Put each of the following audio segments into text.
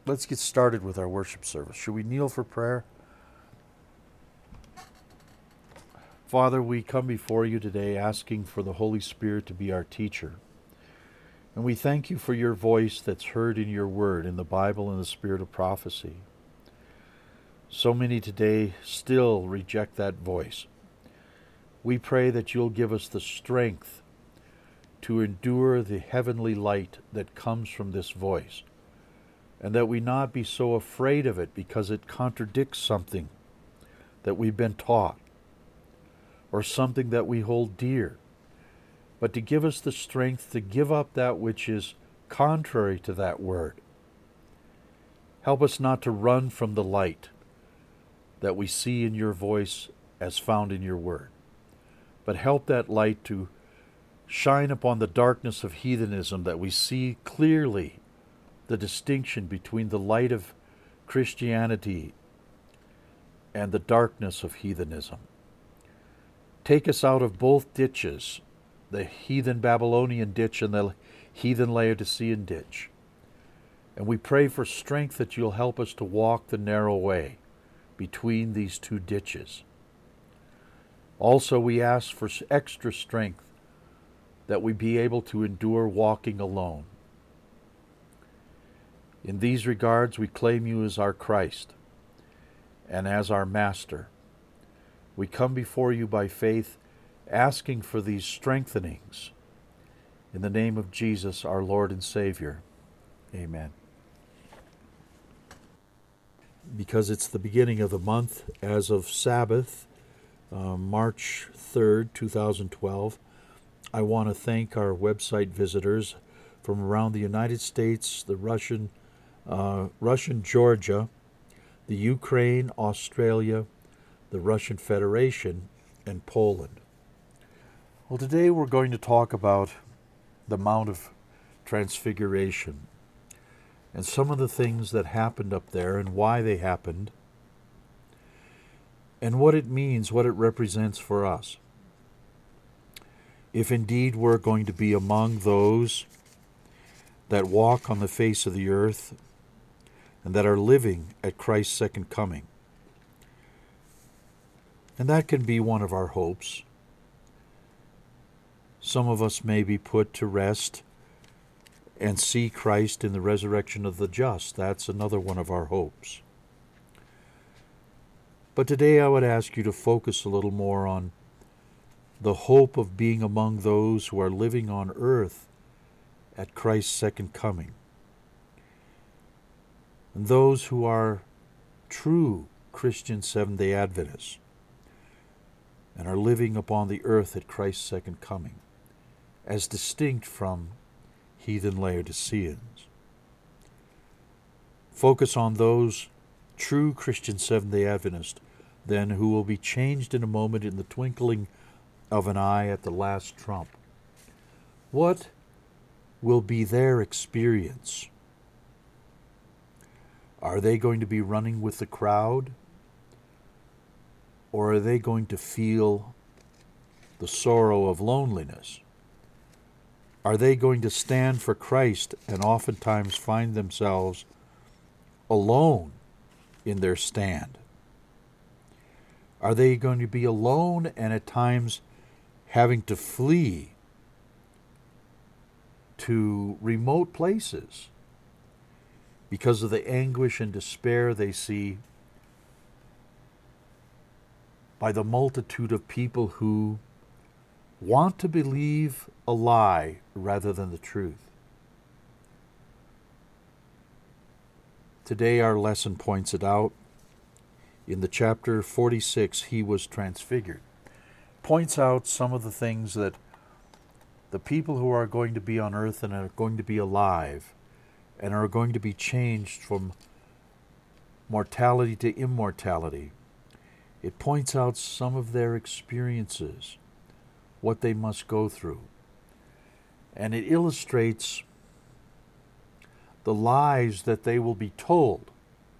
Let's get started with our worship service. Should we kneel for prayer? Father, we come before you today asking for the Holy Spirit to be our teacher. And we thank you for your voice that's heard in your word, in the Bible and the spirit of prophecy. So many today still reject that voice. We pray that you'll give us the strength to endure the heavenly light that comes from this voice, and that we not be so afraid of it because it contradicts something that we've been taught or something that we hold dear, but to give us the strength to give up that which is contrary to that word. Help us not to run from the light that we see in your voice as found in your word, but help that light to shine upon the darkness of heathenism, that we see clearly the distinction between the light of Christianity and the darkness of heathenism. Take us out of both ditches, the heathen Babylonian ditch and the heathen Laodicean ditch. And we pray for strength that you'll help us to walk the narrow way between these two ditches. Also, we ask for extra strength that we be able to endure walking alone. In these regards, we claim you as our Christ and as our Master. We come before you by faith, asking for these strengthenings. In the name of Jesus, our Lord and Savior. Amen. Because it's the beginning of the month, as of Sabbath, March 3rd, 2012, I want to thank our website visitors from around the United States, the Russian Georgia, the Ukraine, Australia, the Russian Federation, and Poland. Well, today we're going to talk about the Mount of Transfiguration and some of the things that happened up there and why they happened and what it means, what it represents for us. If indeed we're going to be among those that walk on the face of the earth and that are living at Christ's second coming. And that can be one of our hopes. Some of us may be put to rest and see Christ in the resurrection of the just. That's another one of our hopes. But today I would ask you to focus a little more on the hope of being among those who are living on earth at Christ's second coming. And those who are true Christian Seventh-day Adventists and are living upon the earth at Christ's second coming, as distinct from heathen Laodiceans. Focus on those true Christian Seventh-day Adventists, then, who will be changed in a moment, in the twinkling of an eye, at the last trump. What will be their experience? Are they going to be running with the crowd? Or are they going to feel the sorrow of loneliness? Are they going to stand for Christ and oftentimes find themselves alone in their stand? Are they going to be alone and at times having to flee to remote places because of the anguish and despair they see by the multitude of people who want to believe a lie rather than the truth? Today our lesson points it out. In the chapter 46, he was transfigured. Points out some of the things that the people who are going to be on earth and are going to be alive and are going to be changed from mortality to immortality, it points out some of their experiences, what they must go through. And it illustrates the lies that they will be told.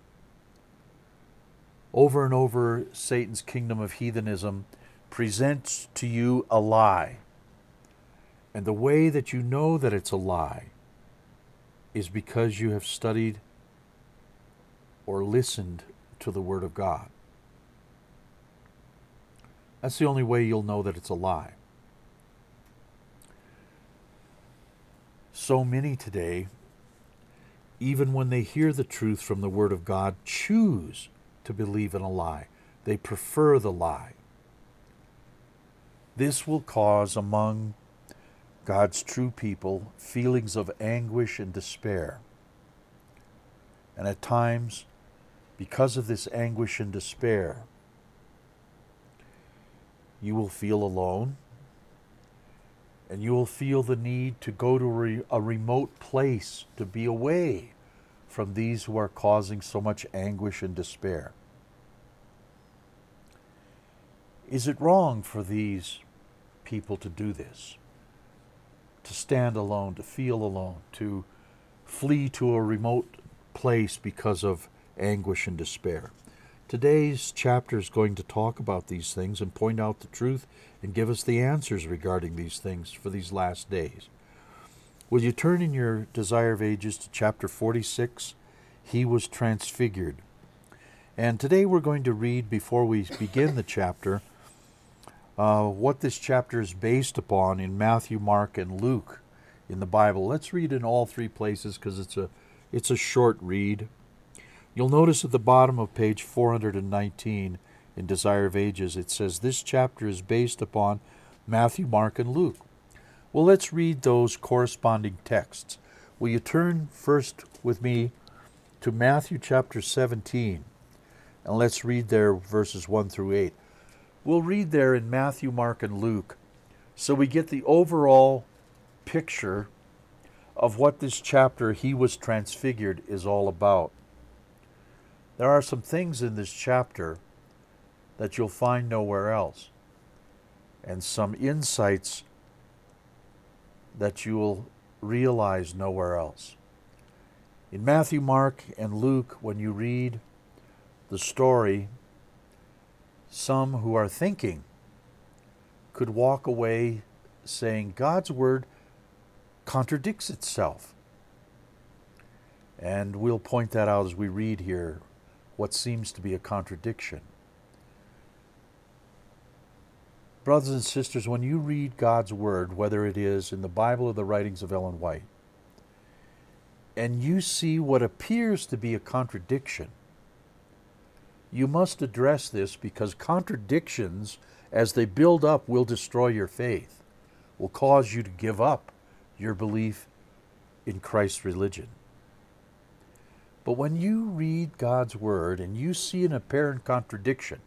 Over and over, Satan's kingdom of heathenism presents to you a lie. And the way that you know that it's a lie is because you have studied or listened to the Word of God. That's the only way you'll know that it's a lie. So many today, even when they hear the truth from the Word of God, choose to believe in a lie. They prefer the lie. This will cause among God's true people feelings of anguish and despair. And at times, because of this anguish and despair, you will feel alone, and you will feel the need to go to a remote place to be away from these who are causing so much anguish and despair. Is it wrong for these people to do this? To stand alone, to feel alone, to flee to a remote place because of anguish and despair? Today's chapter is going to talk about these things and point out the truth and give us the answers regarding these things for these last days. Will you turn in your Desire of Ages to chapter 46? He was transfigured. And today we're going to read, before we begin the chapter, what this chapter is based upon in Matthew, Mark, and Luke in the Bible. Let's read in all three places because it's a short read. You'll notice at the bottom of page 419 in Desire of Ages, it says this chapter is based upon Matthew, Mark, and Luke. Well, let's read those corresponding texts. Will you turn first with me to Matthew chapter 17, and let's read there verses 1 through 8. We'll read there in Matthew, Mark, and Luke, so we get the overall picture of what this chapter, He was transfigured, is all about. There are some things in this chapter that you'll find nowhere else, and some insights that you'll realize nowhere else. In Matthew, Mark, and Luke, when you read the story, some who are thinking could walk away saying God's word contradicts itself. And we'll point that out as we read here what seems to be a contradiction. Brothers and sisters, when you read God's word, whether it is in the Bible or the writings of Ellen White, and you see what appears to be a contradiction, you must address this, because contradictions, as they build up, will destroy your faith, will cause you to give up your belief in Christ's religion. But when you read God's word and you see an apparent contradiction,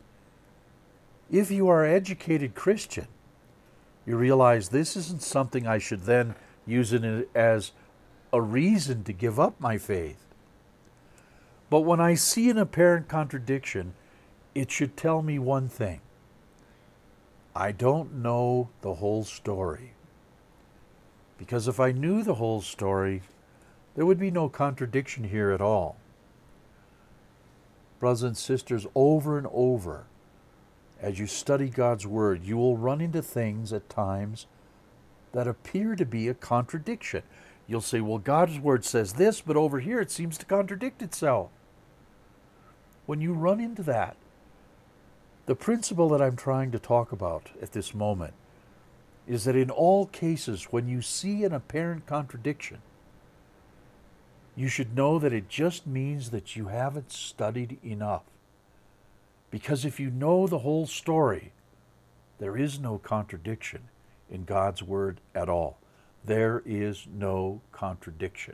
if you are an educated Christian, you realize this isn't something I should then use it as a reason to give up my faith. But when I see an apparent contradiction, it should tell me one thing. I don't know the whole story. Because if I knew the whole story, there would be no contradiction here at all. Brothers and sisters, over and over, as you study God's word, you will run into things at times that appear to be a contradiction. You'll say, well, God's word says this, but over here it seems to contradict itself. When you run into that, the principle that I'm trying to talk about at this moment is that in all cases, when you see an apparent contradiction, you should know that it just means that you haven't studied enough. Because if you know the whole story, there is no contradiction in God's word at all. There is no contradiction.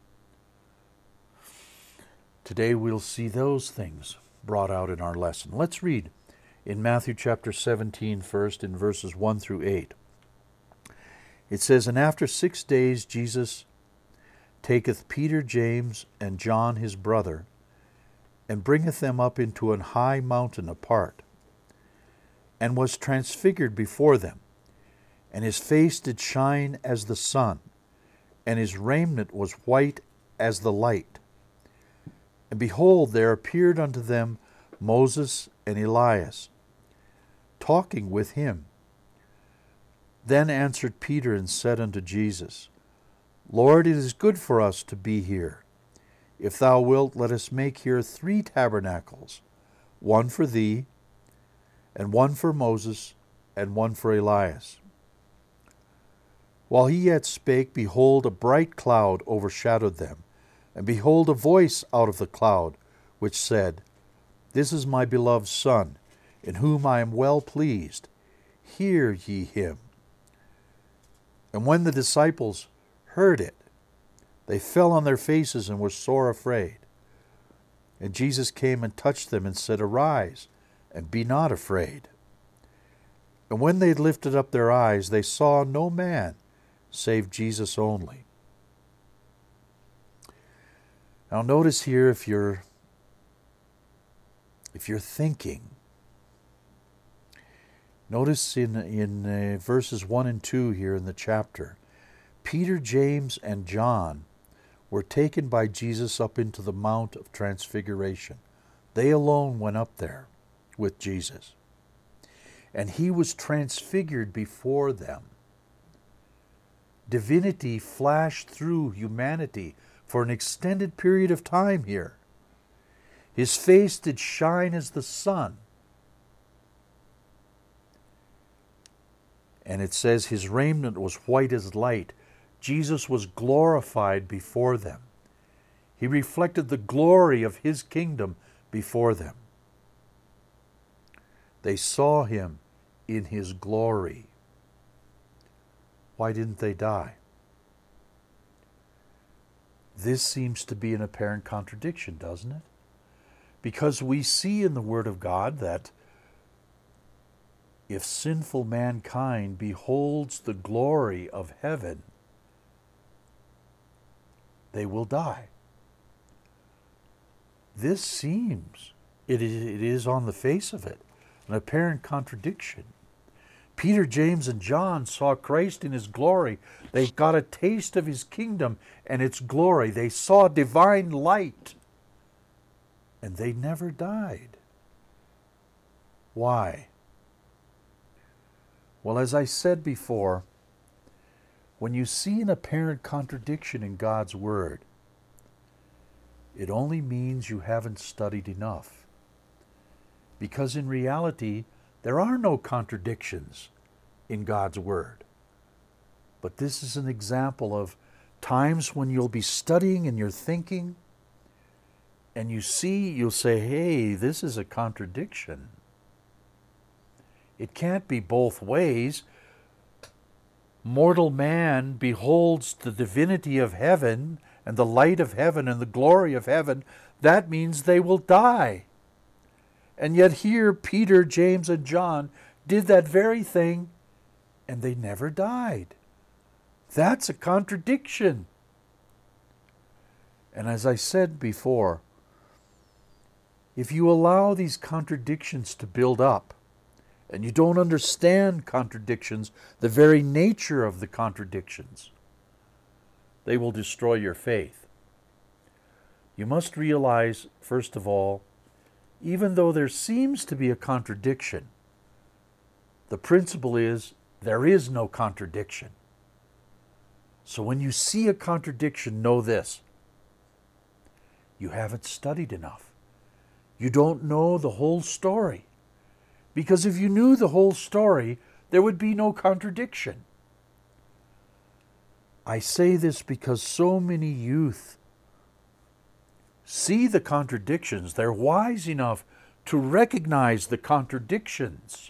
Today we'll see those things brought out in our lesson. Let's read in Matthew chapter 17 first, in verses 1 through 8. It says, And after 6 days Jesus taketh Peter, James, and John his brother, and bringeth them up into an high mountain apart, and was transfigured before them. And his face did shine as the sun, and his raiment was white as the light. And behold, there appeared unto them Moses and Elias, talking with him. Then answered Peter and said unto Jesus, Lord, it is good for us to be here. If thou wilt, let us make here 3 tabernacles, one for thee, and one for Moses, and one for Elias. While he yet spake, behold, a bright cloud overshadowed them, and behold, a voice out of the cloud, which said, This is my beloved Son, in whom I am well pleased. Hear ye him. And when the disciples heard it, they fell on their faces and were sore afraid. And Jesus came and touched them and said, Arise, and be not afraid. And when they had lifted up their eyes, they saw no man save Jesus only. Now notice here, if you're thinking, notice in verses 1 and 2 here in the chapter, Peter, James, and John were taken by Jesus up into the Mount of Transfiguration. They alone went up there with Jesus. And he was transfigured before them. Divinity flashed through humanity for an extended period of time here. His face did shine as the sun. And it says his raiment was white as light. Jesus was glorified before them. He reflected the glory of his kingdom before them. They saw him in his glory. Why didn't they die? This seems to be an apparent contradiction, doesn't it? Because we see in the Word of God that if sinful mankind beholds the glory of heaven, they will die. This seems, it is on the face of it, an apparent contradiction. Peter, James, and John saw Christ in his glory. They got a taste of his kingdom and its glory. They saw divine light, and they never died. Why? Well, as I said before, when you see an apparent contradiction in God's Word, it only means you haven't studied enough. Because in reality, there are no contradictions in God's Word. But this is an example of times when you'll be studying and you're thinking, and you'll say, hey, this is a contradiction. It can't be both ways. Mortal man beholds the divinity of heaven and the light of heaven and the glory of heaven. That means they will die. And yet here, Peter, James, and John did that very thing, and they never died. That's a contradiction. And as I said before, if you allow these contradictions to build up, and you don't understand contradictions, the very nature of the contradictions, they will destroy your faith. You must realize, first of all, even though there seems to be a contradiction, the principle is there is no contradiction. So when you see a contradiction, know this: you haven't studied enough. You don't know the whole story. Because if you knew the whole story, there would be no contradiction. I say this because so many youth see the contradictions. They're wise enough to recognize the contradictions.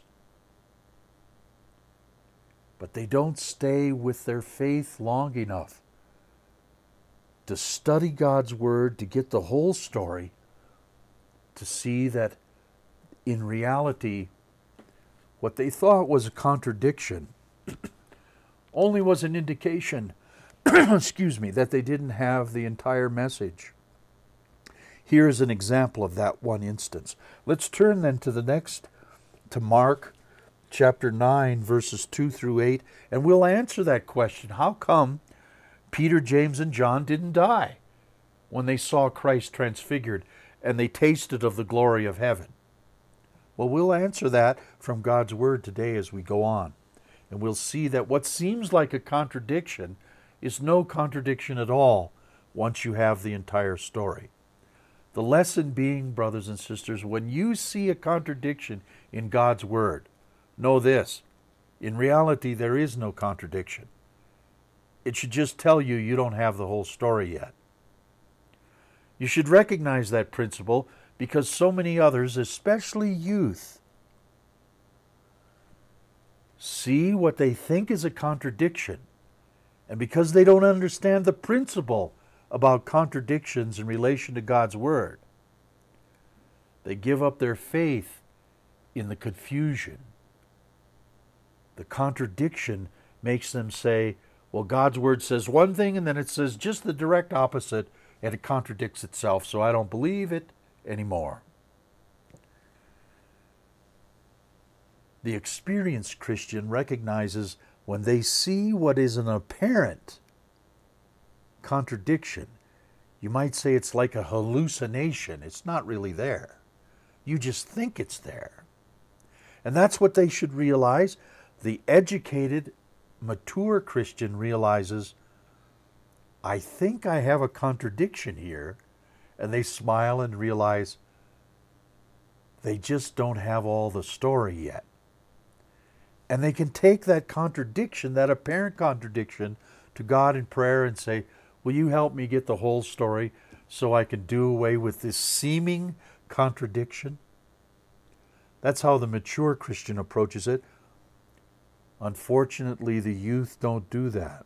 But they don't stay with their faith long enough to study God's Word, to get the whole story, to see that in reality, what they thought was a contradiction only was an indication, that they didn't have the entire message. Here's an example of that one instance. Let's turn then to Mark chapter 9, verses 2 through 8, and we'll answer that question. How come Peter, James, and John didn't die when they saw Christ transfigured and they tasted of the glory of heaven? Well, we'll answer that from God's Word today as we go on. And we'll see that what seems like a contradiction is no contradiction at all once you have the entire story. The lesson being, brothers and sisters, when you see a contradiction in God's Word, know this: in reality, there is no contradiction. It should just tell you you don't have the whole story yet. You should recognize that principle because so many others, especially youth, see what they think is a contradiction. And because they don't understand the principle about contradictions in relation to God's Word, they give up their faith in the confusion. The contradiction makes them say, well, God's Word says one thing and then it says just the direct opposite, and it contradicts itself, so I don't believe it anymore. The experienced Christian recognizes when they see what is an apparent contradiction, you might say it's like a hallucination. It's not really there. You just think it's there. And that's what they should realize. The educated, mature Christian realizes, I think I have a contradiction here, and they smile and realize they just don't have all the story yet. And they can take that contradiction, that apparent contradiction, to God in prayer and say, will you help me get the whole story so I can do away with this seeming contradiction? That's how the mature Christian approaches it. Unfortunately, the youth don't do that.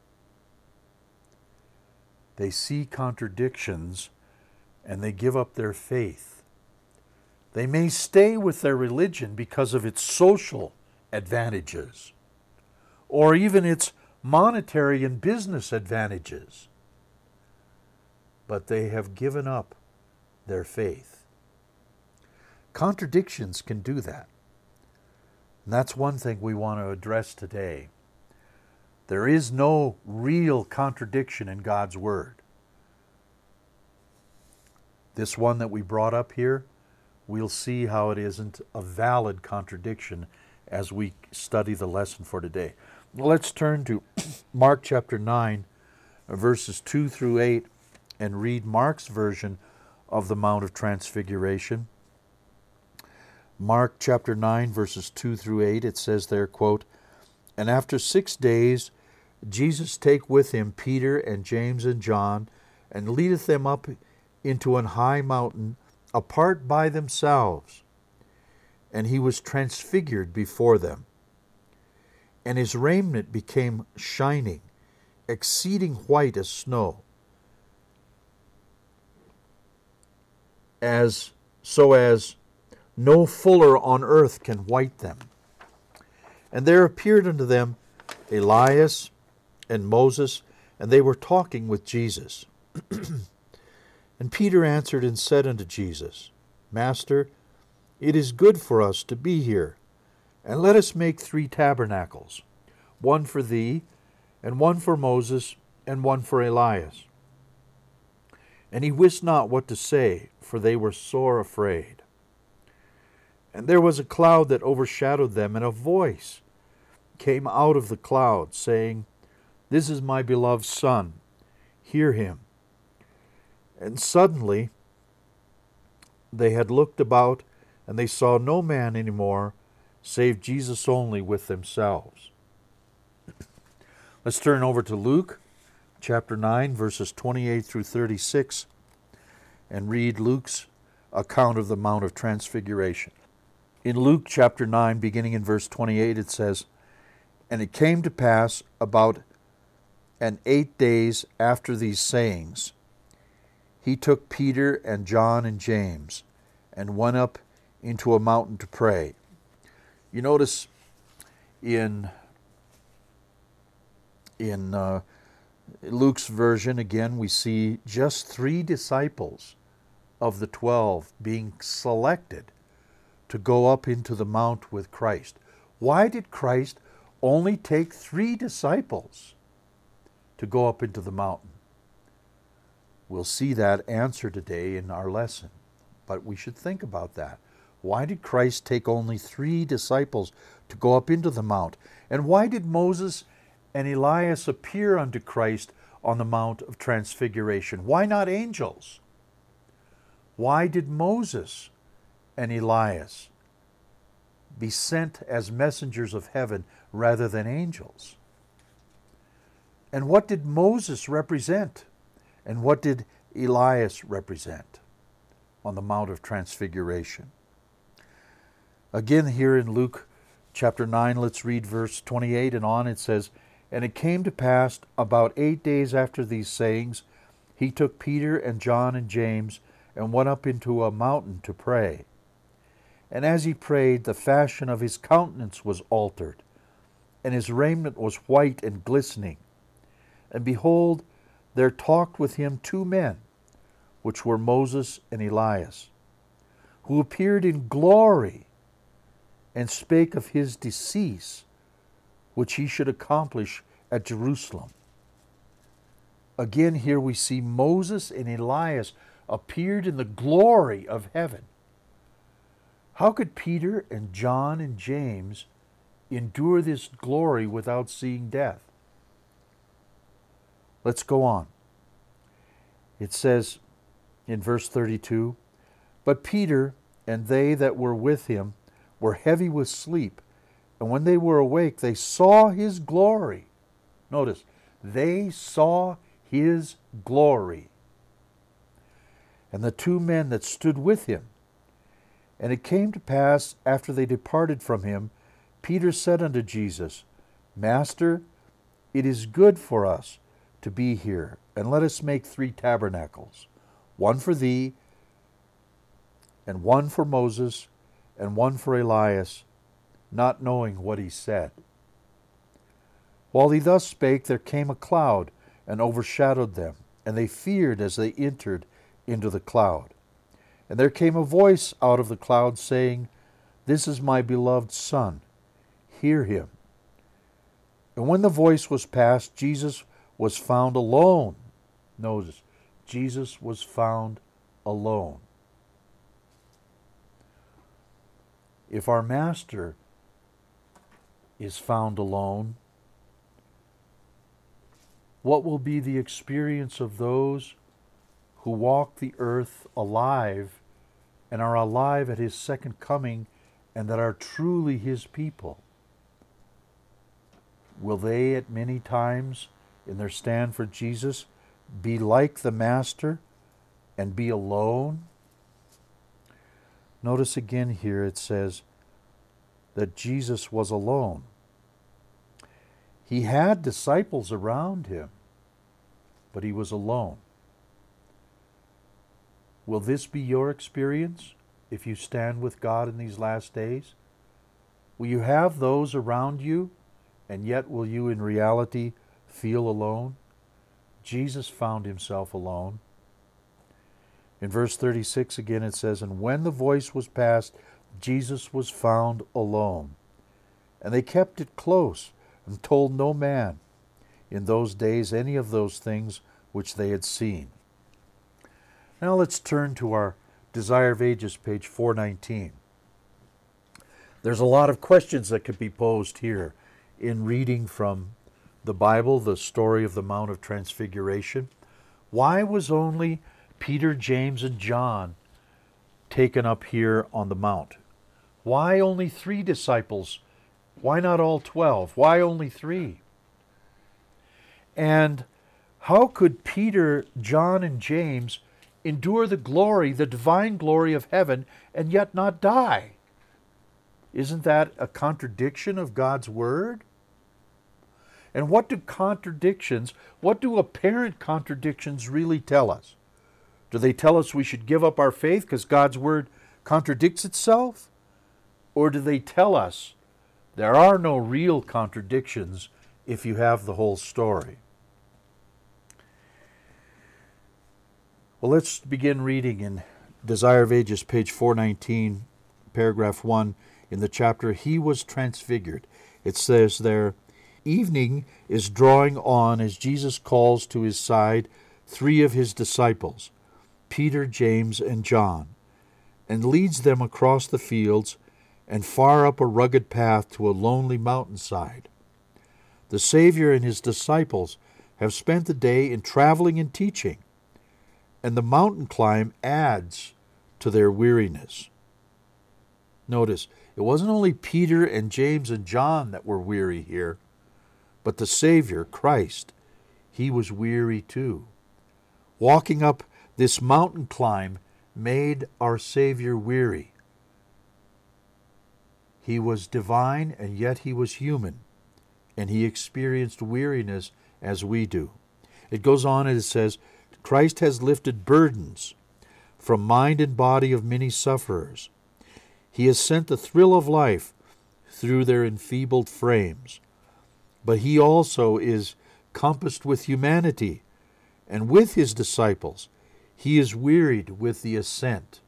They see contradictions and they give up their faith. They may stay with their religion because of its social advantages, or even its monetary and business advantages, but they have given up their faith. Contradictions can do that. And that's one thing we want to address today. There is no real contradiction in God's Word. This one that we brought up here, we'll see how it isn't a valid contradiction as we study the lesson for today. Well, let's turn to Mark chapter 9, verses 2 through 8, and read Mark's version of the Mount of Transfiguration. Mark chapter 9, verses 2 through 8, it says there, quote, "And after 6 days Jesus take with him Peter and James and John, and leadeth them up into an high mountain, apart by themselves. And he was transfigured before them. And his raiment became shining, exceeding white as snow, so as no fuller on earth can white them. And there appeared unto them Elias and Moses, and they were talking with Jesus. And Peter answered and said unto Jesus, Master, it is good for us to be here, and let us make 3 tabernacles, one for thee, and one for Moses, and one for Elias. And he wist not what to say, for they were sore afraid. And there was a cloud that overshadowed them, and a voice came out of the cloud, saying, This is my beloved Son, hear him. And suddenly they had looked about, and they saw no man any more, save Jesus only with themselves." Let's turn over to Luke chapter 9, verses 28 through 36, and read Luke's account of the Mount of Transfiguration. In Luke chapter 9, beginning in verse 28, it says, "And it came to pass about 8 days after these sayings, he took Peter and John and James, and went up into a mountain to pray." You notice in Luke's version, again, we see just 3 disciples of the 12 being selected to go up into the mount with Christ. Why did Christ only take 3 disciples to go up into the mountain? We'll see that answer today in our lesson, but we should think about that. Why did Christ take only 3 disciples to go up into the mount? And why did Moses and Elias appear unto Christ on the Mount of Transfiguration? Why not angels? Why did Moses and Elias be sent as messengers of heaven rather than angels? And what did Moses represent? And what did Elias represent on the Mount of Transfiguration? Again, here in Luke chapter 9, let's read verse 28 and on. It says, "And it came to pass about 8 days after these sayings, he took Peter and John and James and went up into a mountain to pray. And as he prayed, the fashion of his countenance was altered, and his raiment was white and glistening. And behold, there talked with him 2 men, which were Moses and Elias, who appeared in glory, and spake of his decease, which he should accomplish at Jerusalem." Again, here we see Moses and Elias appeared in the glory of heaven. How could Peter and John and James endure this glory without seeing death? Let's go on. It says in verse 32, "But Peter and they that were with him were heavy with sleep, and when they were awake, they saw his glory." Notice, they saw his glory. "And the 2 men that stood with him. And it came to pass, after they departed from him, Peter said unto Jesus, Master, it is good for us to be here, and let us make 3 tabernacles, one for thee, and one for Moses, and one for Elias, not knowing what he said. While he thus spake, there came a cloud, and overshadowed them, and they feared as they entered into the cloud. And there came a voice out of the cloud, saying, This is my beloved Son, hear him. And when the voice was past, Jesus was found alone." Notice, Jesus was found alone. If our Master is found alone, what will be the experience of those who walk the earth alive and are alive at his second coming and that are truly his people? Will they at many times in their stand for Jesus be like the Master and be alone? Notice again here it says that Jesus was alone. He had disciples around him, but he was alone. Will this be your experience if you stand with God in these last days? Will you have those around you, and yet will you in reality feel alone? Jesus found himself alone. In verse 36 again it says, "And when the voice was past, Jesus was found alone. And they kept it close, and told no man in those days any of those things which they had seen." Now let's turn to our Desire of Ages, page 419. There's a lot of questions that could be posed here in reading from the Bible, the story of the Mount of Transfiguration. Why was only Peter, James, and John taken up here on the Mount? Why only 3 disciples? Why not all 12? Why only 3? And how could Peter, John, and James endure the glory, the divine glory of heaven, and yet not die? Isn't that a contradiction of God's Word? And what do apparent contradictions really tell us? Do they tell us we should give up our faith because God's Word contradicts itself? Or do they tell us there are no real contradictions if you have the whole story? Well, let's begin reading in Desire of Ages, page 419, paragraph 1, in the chapter, He was Transfigured. It says there, "Evening is drawing on as Jesus calls to his side 3 of his disciples, Peter, James, and John, and leads them across the fields and far up a rugged path to a lonely mountainside. The Savior and his disciples have spent the day in traveling and teaching, and the mountain climb adds to their weariness. Notice, it wasn't only Peter and James and John that were weary here, but the Savior, Christ, he was weary too. Walking up this mountain climb made our Savior weary. He was divine, and yet he was human, and he experienced weariness as we do. It goes on and it says, Christ has lifted burdens from mind and body of many sufferers. He has sent the thrill of life through their enfeebled frames. But he also is compassed with humanity, and with his disciples he is wearied with the ascent.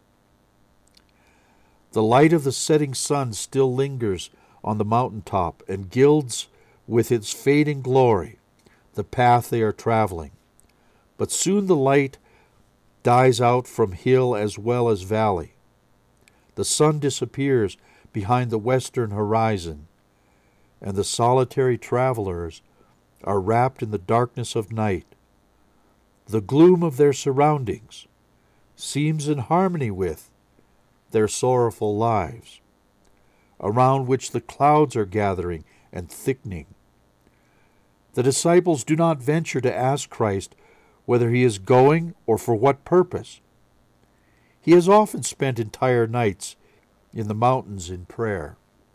The light of the setting sun still lingers on the mountaintop and gilds with its fading glory the path they are traveling. But soon the light dies out from hill as well as valley. The sun disappears behind the western horizon, and the solitary travelers are wrapped in the darkness of night. The gloom of their surroundings seems in harmony with their sorrowful lives, around which the clouds are gathering and thickening. The disciples do not venture to ask Christ whether he is going or for what purpose. He has often spent entire nights in the mountains in prayer.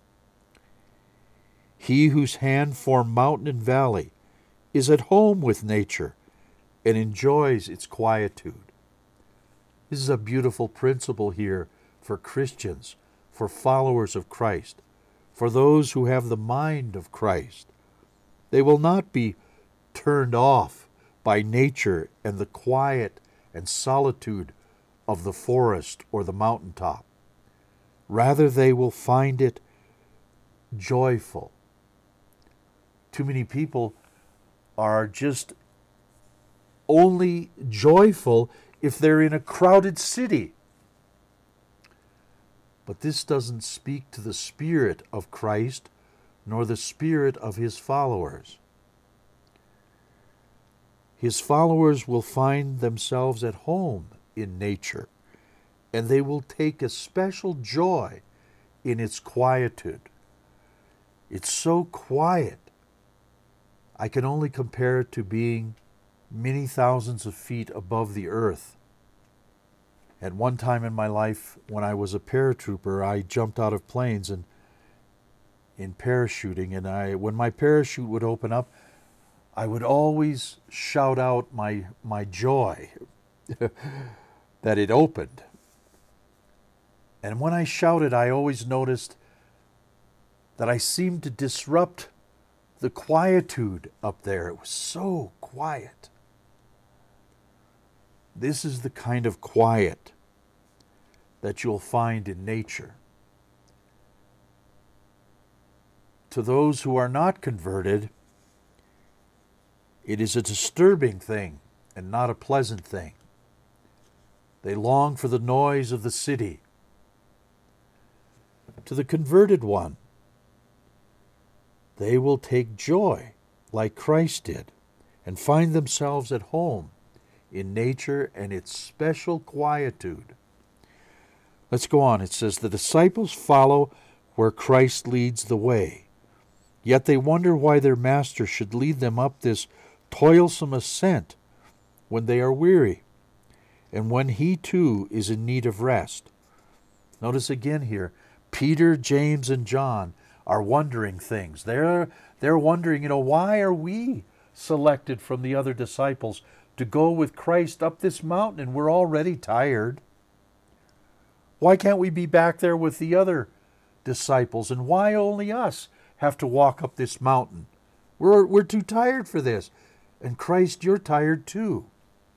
He whose hand formed mountain and valley is at home with nature and enjoys its quietude. This is a beautiful principle here for Christians, for followers of Christ, for those who have the mind of Christ. They will not be turned off by nature and the quiet and solitude of the forest or the mountaintop. Rather, they will find it joyful. Too many people are just only joyful if they're in a crowded city. But this doesn't speak to the spirit of Christ nor the spirit of his followers. His followers will find themselves at home in nature, and they will take a special joy in its quietude. It's so quiet. I can only compare it to being many thousands of feet above the earth. At one time in my life, when I was a paratrooper, I jumped out of planes and in parachuting, and when my parachute would open up, I would always shout out my joy that it opened. And when I shouted, I always noticed that I seemed to disrupt the quietude up there. It was so quiet. This is the kind of quiet that you'll find in nature. To those who are not converted, it is a disturbing thing and not a pleasant thing. They long for the noise of the city. To the converted one, they will take joy like Christ did and find themselves at home in nature and its special quietude. Let's go on. It says, the disciples follow where Christ leads the way, yet they wonder why their master should lead them up this toilsome ascent when they are weary and when he too is in need of rest. Notice again here, Peter, James, and John are wondering things. They're wondering, why are we selected from the other disciples to go with Christ up this mountain and we're already tired? Why can't we be back there with the other disciples? And why only us have to walk up this mountain? We're too tired for this. And Christ, you're tired too.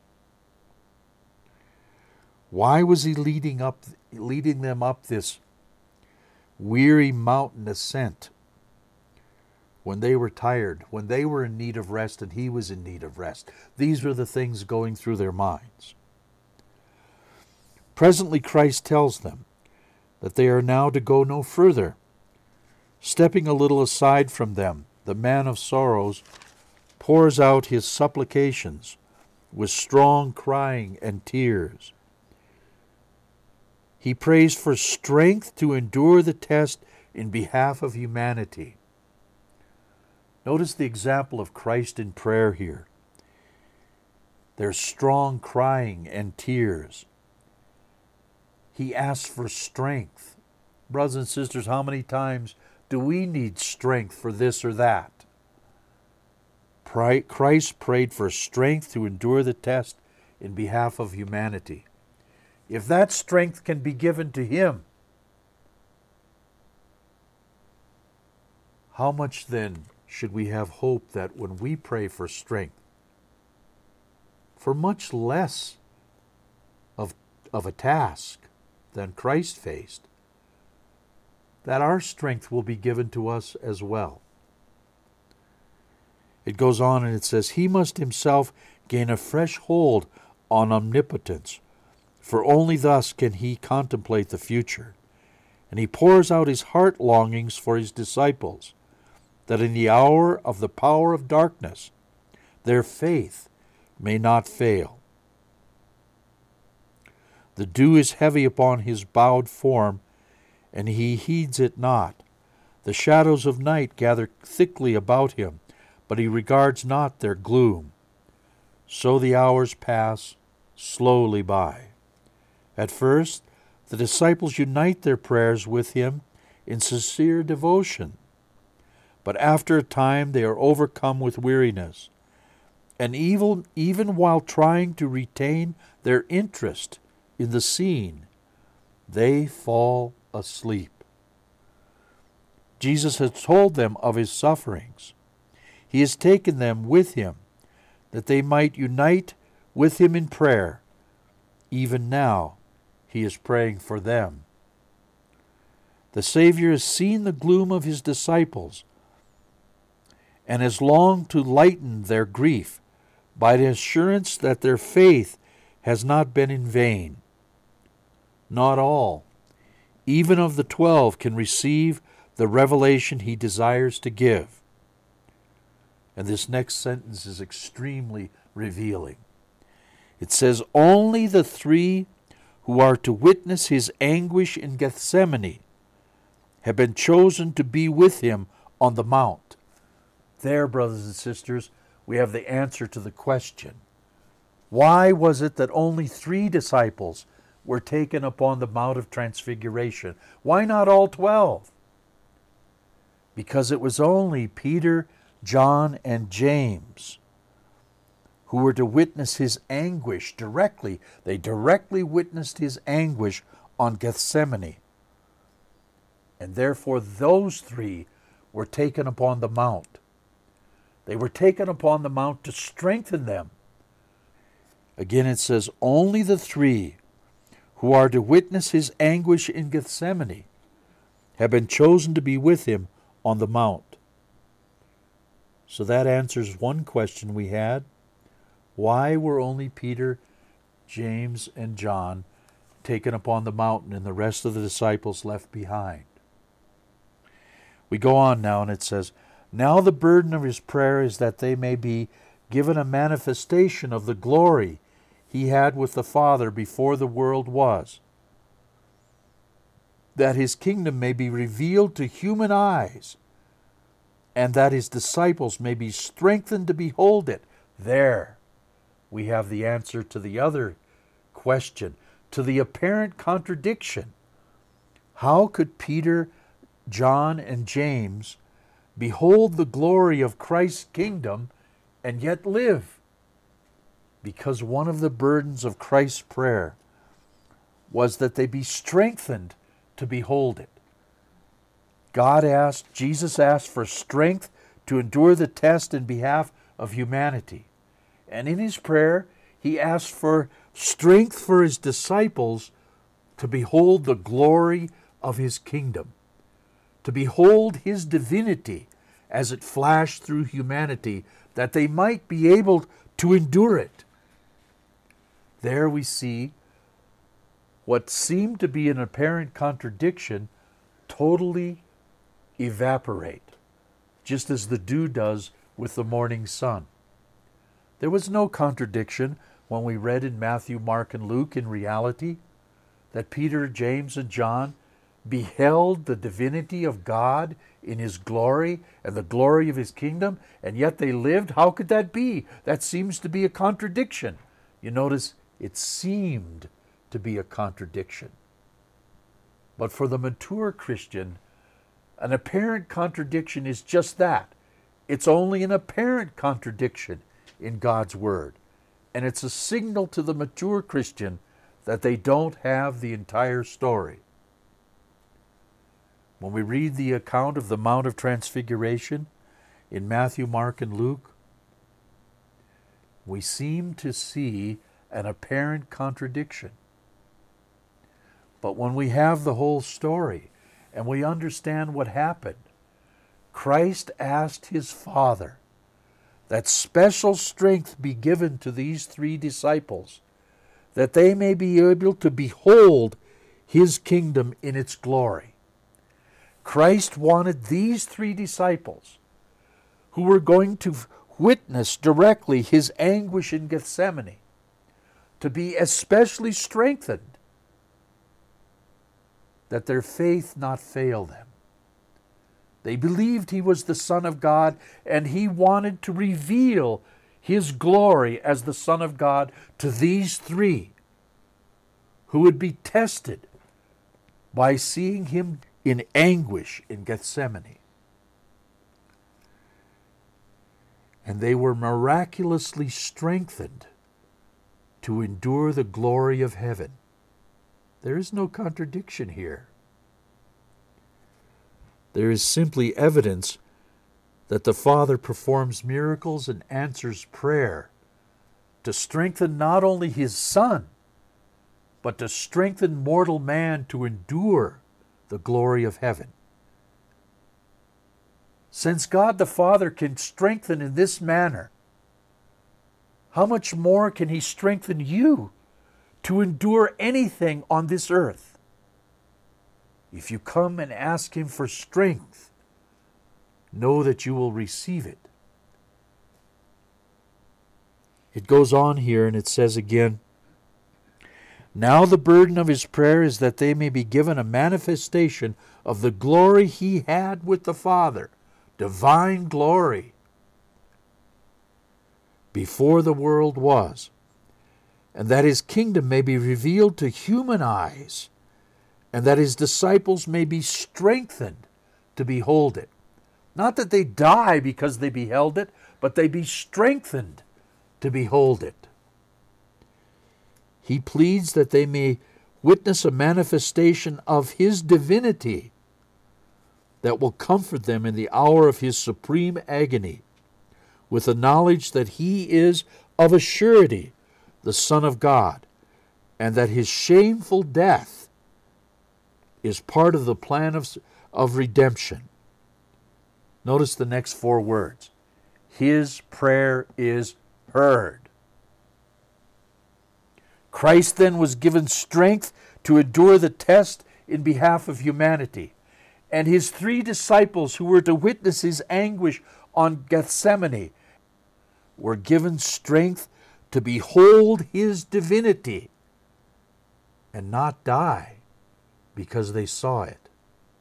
Why was he leading them up this weary mountain ascent when they were tired, when they were in need of rest and he was in need of rest? These were the things going through their minds. Presently Christ tells them that they are now to go no further. Stepping a little aside from them, the man of sorrows pours out his supplications with strong crying and tears. He prays for strength to endure the test in behalf of humanity. Notice the example of Christ in prayer here. There's strong crying and tears. He asks for strength. Brothers and sisters, how many times do we need strength for this or that? Christ prayed for strength to endure the test in behalf of humanity. If that strength can be given to him, how much then should we have hope that when we pray for strength, for much less of a task than Christ faced, that our strength will be given to us as well? It goes on and it says, he must himself gain a fresh hold on omnipotence, for only thus can he contemplate the future. And he pours out his heart longings for his disciples, that in the hour of the power of darkness, their faith may not fail. The dew is heavy upon his bowed form, and he heeds it not. The shadows of night gather thickly about him, but he regards not their gloom. So the hours pass slowly by. At first, the disciples unite their prayers with him in sincere devotion. But after a time they are overcome with weariness, and even while trying to retain their interest in the scene, they fall asleep. Jesus has told them of his sufferings. He has taken them with him, that they might unite with him in prayer. Even now, he is praying for them. The Savior has seen the gloom of his disciples and has longed to lighten their grief by the assurance that their faith has not been in vain. Not all, even of the 12, can receive the revelation he desires to give. And this next sentence is extremely revealing. It says, only the 3 who are to witness his anguish in Gethsemane have been chosen to be with him on the mount. There, brothers and sisters, we have the answer to the question. Why was it that only 3 disciples were taken upon the Mount of Transfiguration? Why not all 12? Because it was only Peter, John, and James who were to witness his anguish directly. They directly witnessed his anguish on Gethsemane. And therefore those 3 were taken upon the mount. They were taken upon the mount to strengthen them. Again it says, only the 3 who are to witness his anguish in Gethsemane have been chosen to be with him on the mount. So that answers one question we had. Why were only Peter, James, and John taken upon the mountain and the rest of the disciples left behind? We go on now and it says, now the burden of his prayer is that they may be given a manifestation of the glory he had with the Father before the world was, that his kingdom may be revealed to human eyes, and that his disciples may be strengthened to behold it. There we have the answer to the other question, to the apparent contradiction. How could Peter, John, and James behold the glory of Christ's kingdom and yet live? Because one of the burdens of Christ's prayer was that they be strengthened to behold it. Jesus asked for strength to endure the test in behalf of humanity. And in his prayer, he asked for strength for his disciples to behold the glory of his kingdom, to behold his divinity as it flashed through humanity, that they might be able to endure it. There we see what seemed to be an apparent contradiction totally evaporate, just as the dew does with the morning sun. There was no contradiction when we read in Matthew, Mark, and Luke in reality that Peter, James, and John beheld the divinity of God in His glory and the glory of His kingdom, and yet they lived. How could that be? That seems to be a contradiction. You notice it seemed to be a contradiction. But for the mature Christian, an apparent contradiction is just that. It's only an apparent contradiction in God's Word. And it's a signal to the mature Christian that they don't have the entire story. When we read the account of the Mount of Transfiguration in Matthew, Mark, and Luke, we seem to see an apparent contradiction. But when we have the whole story and we understand what happened, Christ asked His Father that special strength be given to these 3 disciples, that they may be able to behold His kingdom in its glory. Christ wanted these 3 disciples who were going to witness directly His anguish in Gethsemane to be especially strengthened, that their faith not fail them. They believed He was the Son of God, and He wanted to reveal His glory as the Son of God to these 3 who would be tested by seeing Him in anguish in Gethsemane. And they were miraculously strengthened to endure the glory of heaven. There is no contradiction here. There is simply evidence that the Father performs miracles and answers prayer to strengthen not only His Son, but to strengthen mortal man to endure the glory of heaven. Since God the Father can strengthen in this manner, how much more can He strengthen you to endure anything on this earth? If you come and ask Him for strength, know that you will receive it. It goes on here and it says again, now the burden of His prayer is that they may be given a manifestation of the glory He had with the Father, divine glory, before the world was, and that His kingdom may be revealed to human eyes, and that His disciples may be strengthened to behold it. Not that they die because they beheld it, but they be strengthened to behold it. He pleads that they may witness a manifestation of His divinity that will comfort them in the hour of His supreme agony, with the knowledge that He is of a surety the Son of God, and that His shameful death is part of the plan of redemption. Notice the next 4 words. His prayer is heard. Christ then was given strength to endure the test in behalf of humanity. And His 3 disciples who were to witness His anguish on Gethsemane were given strength to behold His divinity and not die because they saw it.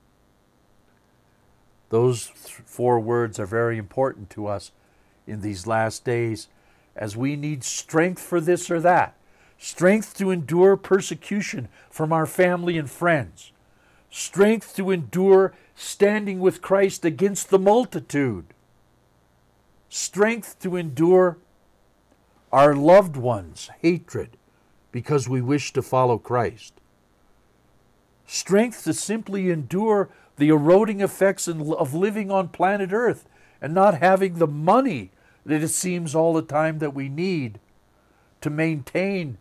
Those 4 words are very important to us in these last days as we need strength for this or that. Strength to endure persecution from our family and friends. Strength to endure standing with Christ against the multitude. Strength to endure our loved ones' hatred because we wish to follow Christ. Strength to simply endure the eroding effects of living on planet Earth and not having the money that it seems all the time that we need to maintain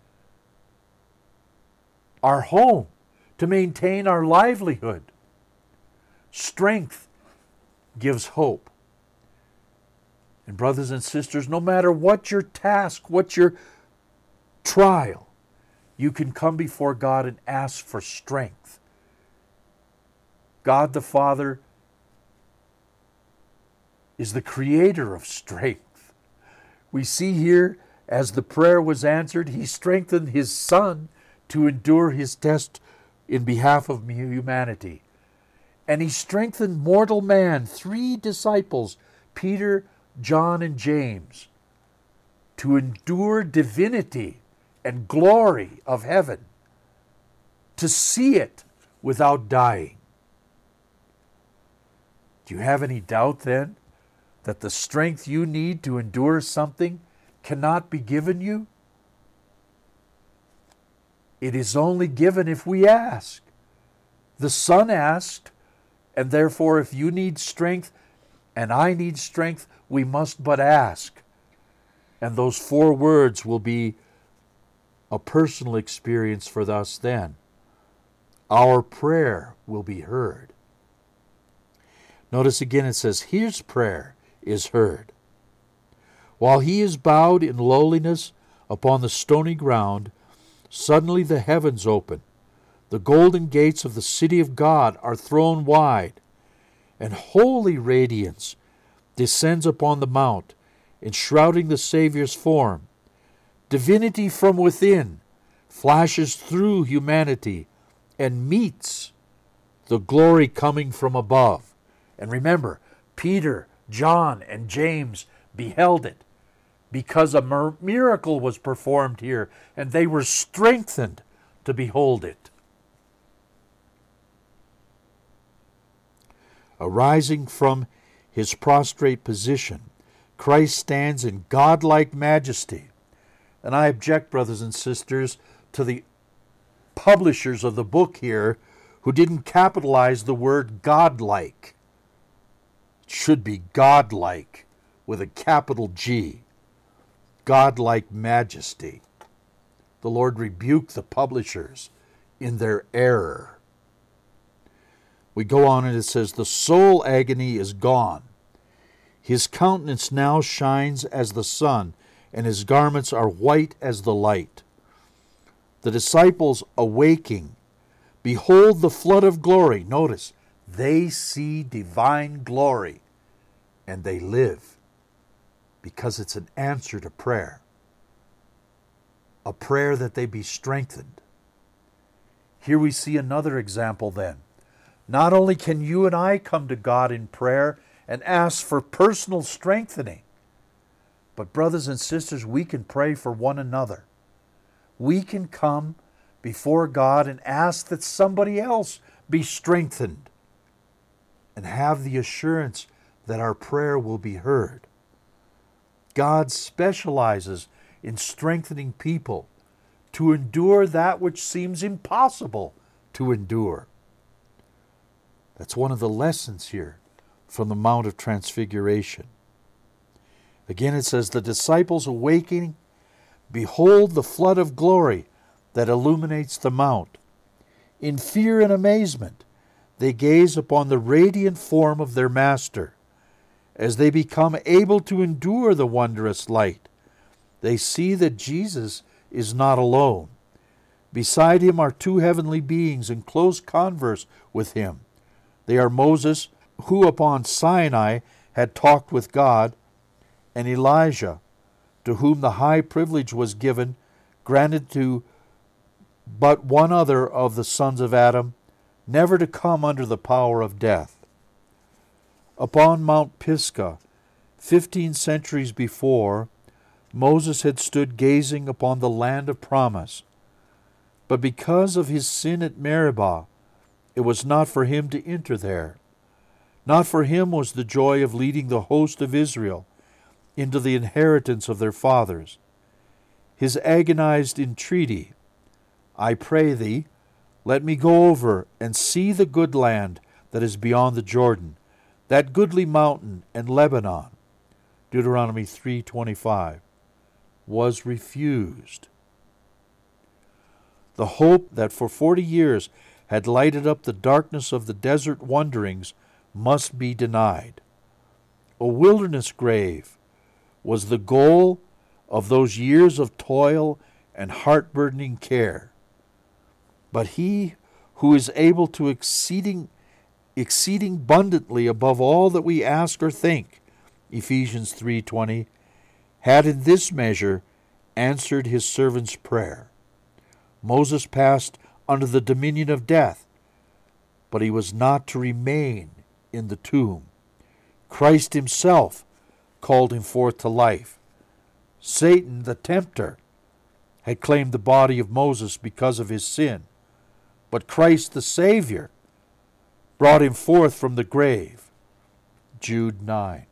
our home, to maintain our livelihood. Strength gives hope. And brothers and sisters, no matter what your task, what your trial, you can come before God and ask for strength. God the Father is the creator of strength. We see here, as the prayer was answered, he strengthened his Son to endure his test in behalf of humanity. And he strengthened mortal man, 3 disciples, Peter, John, and James, to endure divinity and glory of heaven, to see it without dying. Do you have any doubt then that the strength you need to endure something cannot be given you? It is only given if we ask. The Son asked, and therefore if you need strength and I need strength, we must but ask. And those 4 words will be a personal experience for us then. Our prayer will be heard. Notice again it says, his prayer is heard. While he is bowed in lowliness upon the stony ground, suddenly the heavens open. The golden gates of the city of God are thrown wide, and holy radiance descends upon the mount, enshrouding the Savior's form. Divinity from within flashes through humanity and meets the glory coming from above. And remember, Peter, John, and James beheld it because a miracle was performed here, and they were strengthened to behold it. Arising from his prostrate position, Christ stands in godlike majesty. And I object, brothers and sisters, to the publishers of the book here who didn't capitalize the word godlike. It should be godlike with a capital G. Godlike majesty. The Lord rebuked the publishers in their error. We go on and it says, the soul agony is gone. His countenance now shines as the sun, and his garments are white as the light. The disciples awaking, behold the flood of glory. Notice, they see divine glory, and they live, because it's an answer to prayer. A prayer that they be strengthened. Here we see another example then. Not only can you and I come to God in prayer and ask for personal strengthening, but brothers and sisters, we can pray for one another. We can come before God and ask that somebody else be strengthened and have the assurance that our prayer will be heard. God specializes in strengthening people to endure that which seems impossible to endure. That's one of the lessons here from the Mount of Transfiguration. Again it says, the disciples awakening, behold the flood of glory that illuminates the mount. In fear and amazement, they gaze upon the radiant form of their Master. As they become able to endure the wondrous light, they see that Jesus is not alone. Beside him are 2 heavenly beings in close converse with him. They are Moses, who upon Sinai had talked with God, and Elijah, to whom the high privilege was given, granted to but one other of the sons of Adam, never to come under the power of death. Upon Mount Pisgah, 15 centuries before, Moses had stood gazing upon the land of promise. But because of his sin at Meribah, it was not for him to enter there. Not for him was the joy of leading the host of Israel into the inheritance of their fathers. His agonized entreaty, I pray thee, let me go over and see the good land that is beyond the Jordan, that goodly mountain and Lebanon, Deuteronomy 3:25, was refused. The hope that for 40 years had lighted up the darkness of the desert wanderings must be denied. A wilderness grave was the goal of those years of toil and heart-burdening care. But he who is able to exceeding abundantly above all that we ask or think, Ephesians 3:20, had in this measure answered his servant's prayer. Moses passed under the dominion of death, but he was not to remain in the tomb. Christ himself called him forth to life. Satan, the tempter, had claimed the body of Moses because of his sin, but Christ the Savior brought him forth from the grave. Jude 9.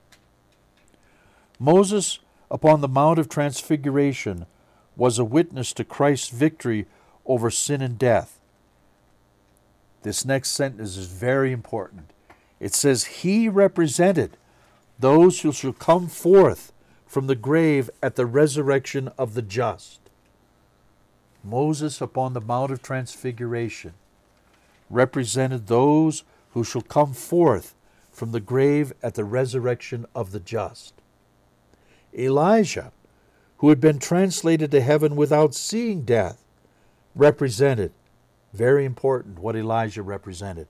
Moses, upon the Mount of Transfiguration, was a witness to Christ's victory over sin and death. This next sentence is very important. It says, he represented those who shall come forth from the grave at the resurrection of the just. Moses upon the Mount of Transfiguration represented those who shall come forth from the grave at the resurrection of the just. Elijah, who had been translated to heaven without seeing death, represented, very important what Elijah represented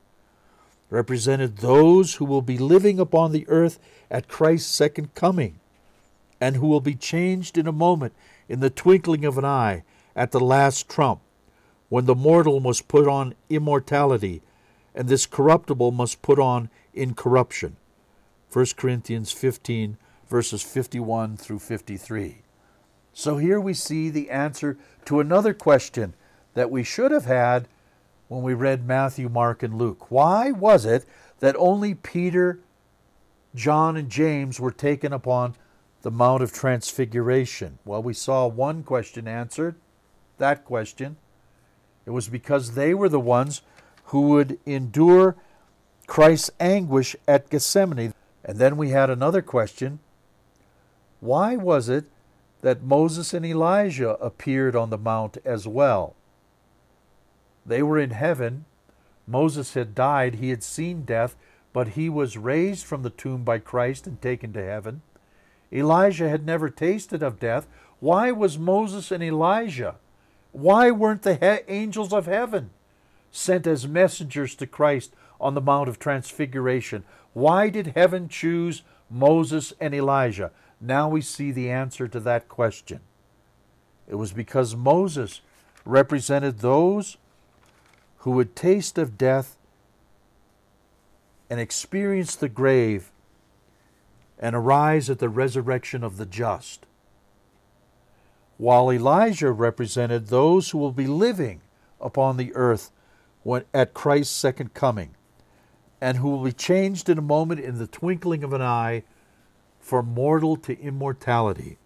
those who will be living upon the earth at Christ's second coming, and who will be changed in a moment, in the twinkling of an eye, at the last trump, when the mortal must put on immortality, and this corruptible must put on incorruption. 1 Corinthians 15, verses 51 through 53. So here we see the answer to another question that we should have had when we read Matthew, Mark, and Luke. Why was it that only Peter, John, and James were taken upon the Mount of Transfiguration? Well, we saw one question answered, that question. It was because they were the ones who would endure Christ's anguish at Gethsemane. And then we had another question. Why was it that Moses and Elijah appeared on the mount as well? They were in heaven. Moses had died. He had seen death, but he was raised from the tomb by Christ and taken to heaven. Elijah had never tasted of death. Why was Moses and Elijah? Why weren't the angels of heaven sent as messengers to Christ on the Mount of Transfiguration? Why did heaven choose Moses and Elijah? Now we see the answer to that question. It was because Moses represented those who would taste of death and experience the grave and arise at the resurrection of the just, while Elijah represented those who will be living upon the earth at Christ's second coming, and who will be changed in a moment, in the twinkling of an eye, from mortal to immortality.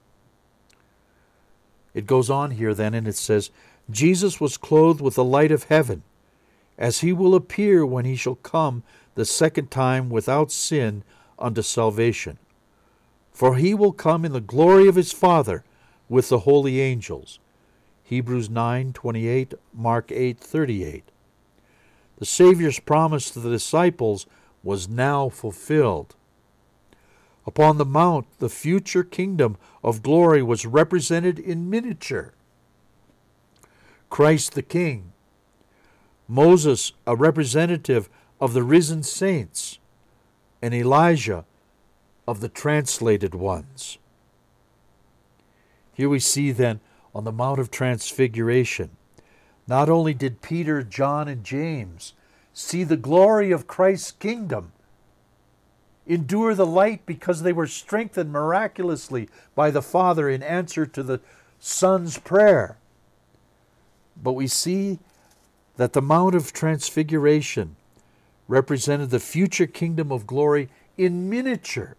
It goes on here then, and it says, Jesus was clothed with the light of heaven, as he will appear when he shall come the second time without sin unto salvation. For he will come in the glory of his Father with the holy angels. Hebrews 9:28, Mark 8:38. The Savior's promise to the disciples was now fulfilled. Upon the mount, the future kingdom of glory was represented in miniature. Christ the King, Moses, a representative of the risen saints, and Elijah of the translated ones. Here we see then on the Mount of Transfiguration, not only did Peter, John, and James see the glory of Christ's kingdom, endure the light because they were strengthened miraculously by the Father in answer to the Son's prayer, but we see that the Mount of Transfiguration represented the future kingdom of glory in miniature.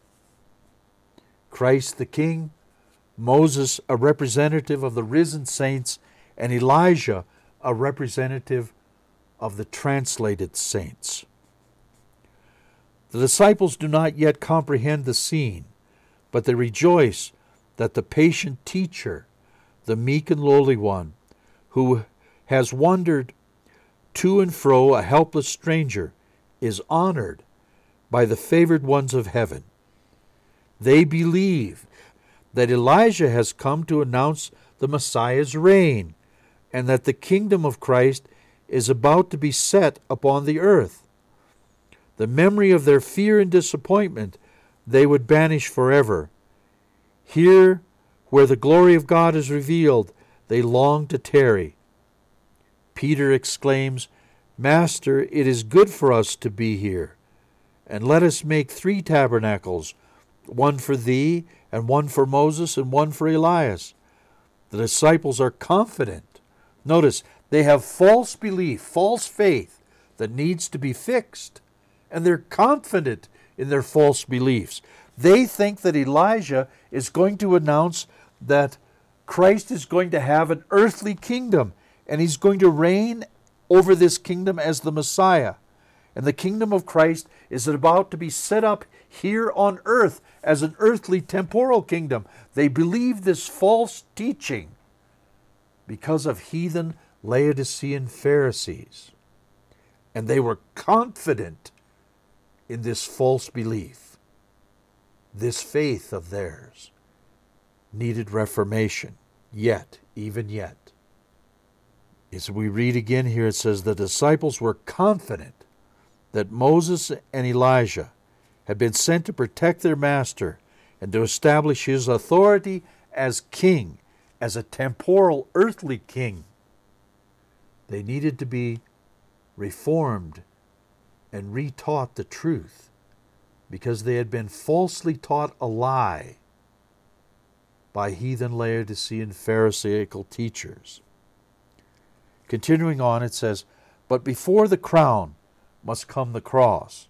Christ the King, Moses, a representative of the risen saints, and Elijah, a representative of the translated saints. The disciples do not yet comprehend the scene, but they rejoice that the patient teacher, the meek and lowly one, who has wandered to and fro, a helpless stranger, is honored by the favored ones of heaven. They believe that Elijah has come to announce the Messiah's reign, and that the kingdom of Christ is about to be set upon the earth. The memory of their fear and disappointment they would banish forever. Here, where the glory of God is revealed, they long to tarry. Peter exclaims, Master, it is good for us to be here. And let us make 3 tabernacles, one for thee, and one for Moses, and one for Elias. The disciples are confident. Notice, they have false belief, false faith that needs to be fixed. And they're confident in their false beliefs. They think that Elijah is going to announce that Christ is going to have an earthly kingdom, and he's going to reign over this kingdom as the Messiah. And the kingdom of Christ is about to be set up here on earth as an earthly temporal kingdom. They believe this false teaching because of heathen Laodicean Pharisees. And they were confident in this false belief. This faith of theirs needed reformation. Yet, even yet. As we read again here, it says, the disciples were confident that Moses and Elijah had been sent to protect their master and to establish his authority as king, as a temporal earthly king. They needed to be reformed and retaught the truth because they had been falsely taught a lie by heathen Laodicean Pharisaical teachers. Continuing on, it says, but before the crown must come the cross.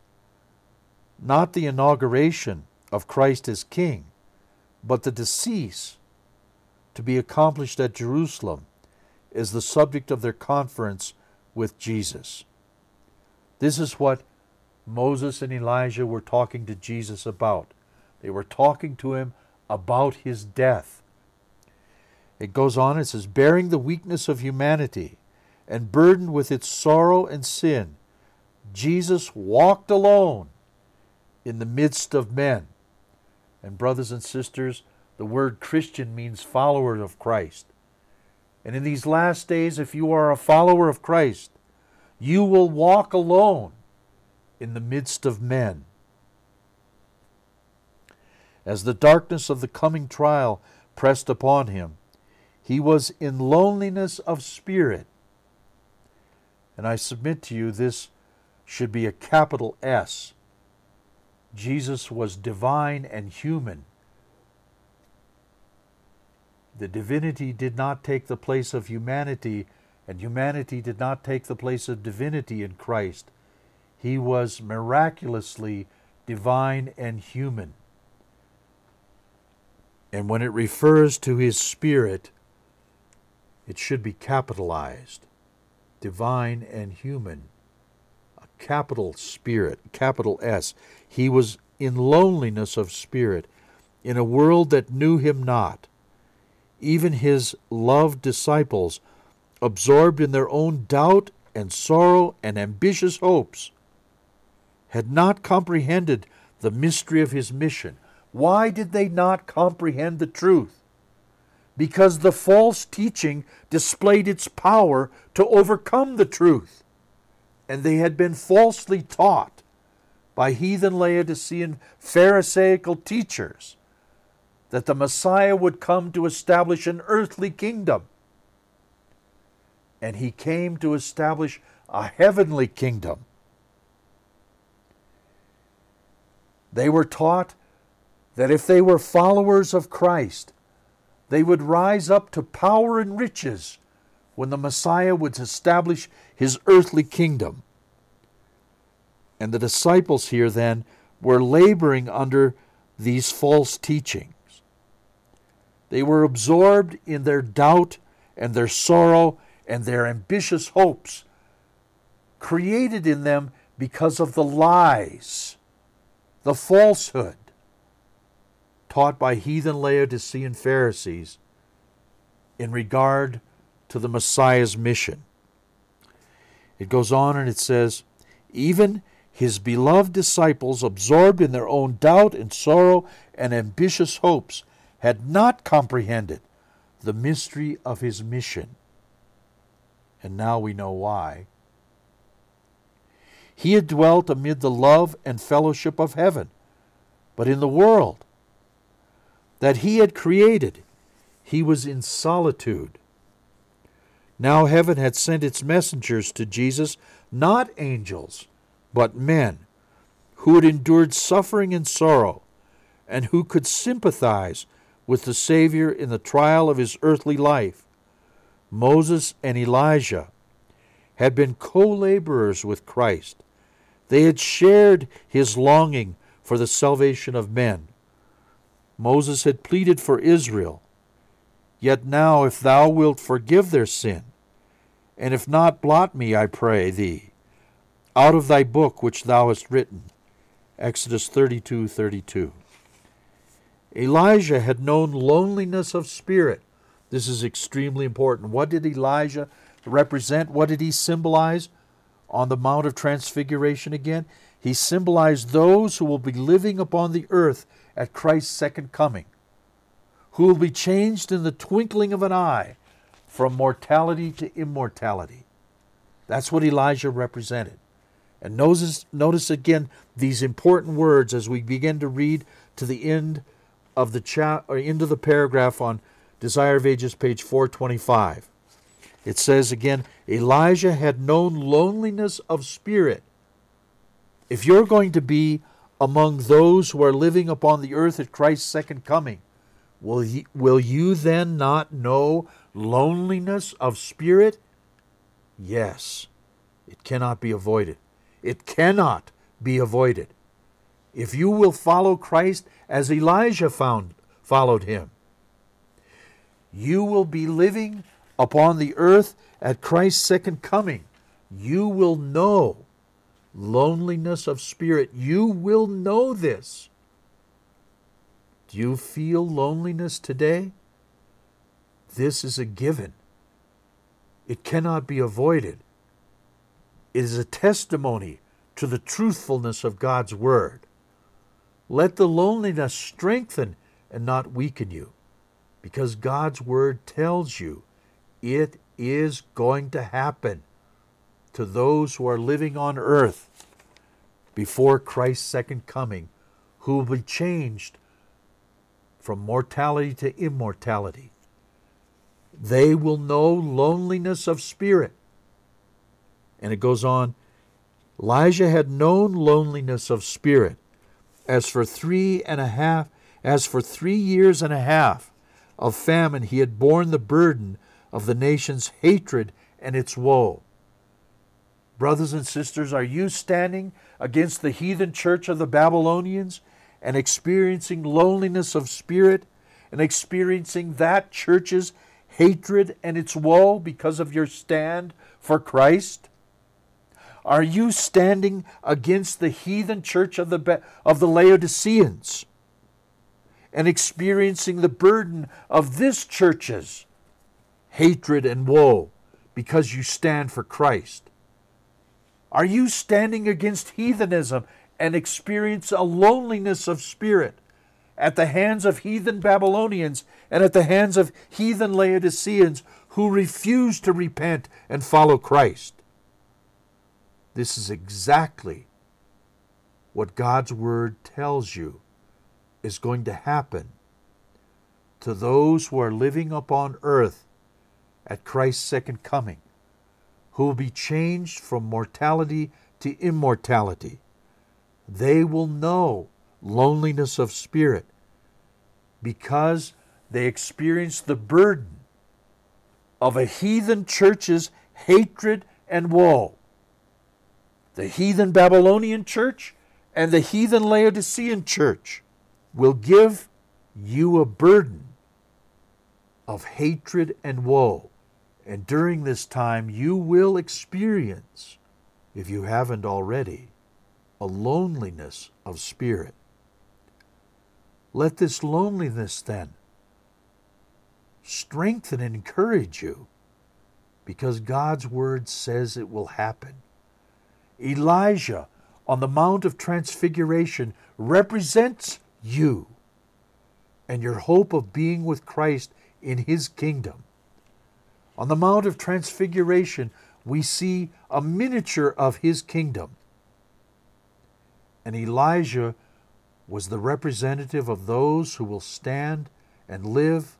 Not the inauguration of Christ as king, but the decease to be accomplished at Jerusalem is the subject of their conference with Jesus. This is what Moses and Elijah were talking to Jesus about. They were talking to him about his death. It goes on, it says, bearing the weakness of humanity and burdened with its sorrow and sin, Jesus walked alone in the midst of men. And brothers and sisters, the word Christian means follower of Christ. And in these last days, if you are a follower of Christ, you will walk alone in the midst of men. As the darkness of the coming trial pressed upon him, he was in loneliness of spirit. And I submit to you, this should be a capital S. Jesus was divine and human. The divinity did not take the place of humanity, and humanity did not take the place of divinity in Christ. He was miraculously divine and human. And when it refers to his spirit, it should be capitalized. Divine and human. A capital spirit, capital S. He was in loneliness of spirit, in a world that knew him not. Even his loved disciples, absorbed in their own doubt and sorrow and ambitious hopes, had not comprehended the mystery of his mission. Why did they not comprehend the truth? Because the false teaching displayed its power to overcome the truth. And they had been falsely taught by heathen Laodicean Pharisaical teachers that the Messiah would come to establish an earthly kingdom. And he came to establish a heavenly kingdom. They were taught that if they were followers of Christ, they would rise up to power and riches when the Messiah would establish his earthly kingdom. And the disciples here then were laboring under these false teachings. They were absorbed in their doubt and their sorrow and their ambitious hopes, created in them because of the lies, the falsehood, taught by heathen Laodicean Pharisees in regard to the Messiah's mission. It goes on and it says, even his beloved disciples, absorbed in their own doubt and sorrow and ambitious hopes, had not comprehended the mystery of his mission. And now we know why. He had dwelt amid the love and fellowship of heaven, but in the world that he had created, he was in solitude. Now heaven had sent its messengers to Jesus, not angels, but men, who had endured suffering and sorrow, and who could sympathize with the Savior in the trial of his earthly life. Moses and Elijah had been co-laborers with Christ. They had shared his longing for the salvation of men. Moses had pleaded for Israel, "Yet now, if thou wilt forgive their sin, and if not, blot me, I pray thee, out of thy book which thou hast written." Exodus 32:32. Elijah had known loneliness of spirit. This is extremely important. What did Elijah represent? What did he symbolize on the Mount of Transfiguration again? He symbolized those who will be living upon the earth at Christ's second coming, who will be changed in the twinkling of an eye from mortality to immortality. That's what Elijah represented. And notice again these important words as we begin to read to the end of the into the paragraph on Desire of Ages, page 425. It says again, Elijah had known loneliness of spirit. If you're going to be among those who are living upon the earth at Christ's second coming, will you then not know loneliness of spirit? Yes, it cannot be avoided. It cannot be avoided. If you will follow Christ as Elijah followed him, you will be living upon the earth at Christ's second coming. You will know loneliness of spirit. You will know this. Do you feel loneliness today? This is a given. It cannot be avoided. It is a testimony to the truthfulness of God's Word. Let the loneliness strengthen and not weaken you, because God's Word tells you it is going to happen to those who are living on earth before Christ's second coming, who will be changed from mortality to immortality. They will know loneliness of spirit. And it goes on, Elijah had known loneliness of spirit as for 3 years and a half of famine he had borne the burden of the nation's hatred and its woe. Brothers and sisters, are you standing against the heathen church of the Babylonians and experiencing loneliness of spirit and experiencing that church's hatred and its woe because of your stand for Christ? Are you standing against the heathen church of the Laodiceans and experiencing the burden of this church's hatred and woe because you stand for Christ? Are you standing against heathenism and experience a loneliness of spirit at the hands of heathen Babylonians and at the hands of heathen Laodiceans who refuse to repent and follow Christ? This is exactly what God's Word tells you is going to happen to those who are living upon earth at Christ's second coming, who will be changed from mortality to immortality. They will know loneliness of spirit because they experience the burden of a heathen church's hatred and woe. The heathen Babylonian church and the heathen Laodicean church will give you a burden of hatred and woe. And during this time, you will experience, if you haven't already, a loneliness of spirit. Let this loneliness then strengthen and encourage you, because God's Word says it will happen. Elijah on the Mount of Transfiguration represents you and your hope of being with Christ in His kingdom. On the Mount of Transfiguration, we see a miniature of His kingdom. And Elijah was the representative of those who will stand and live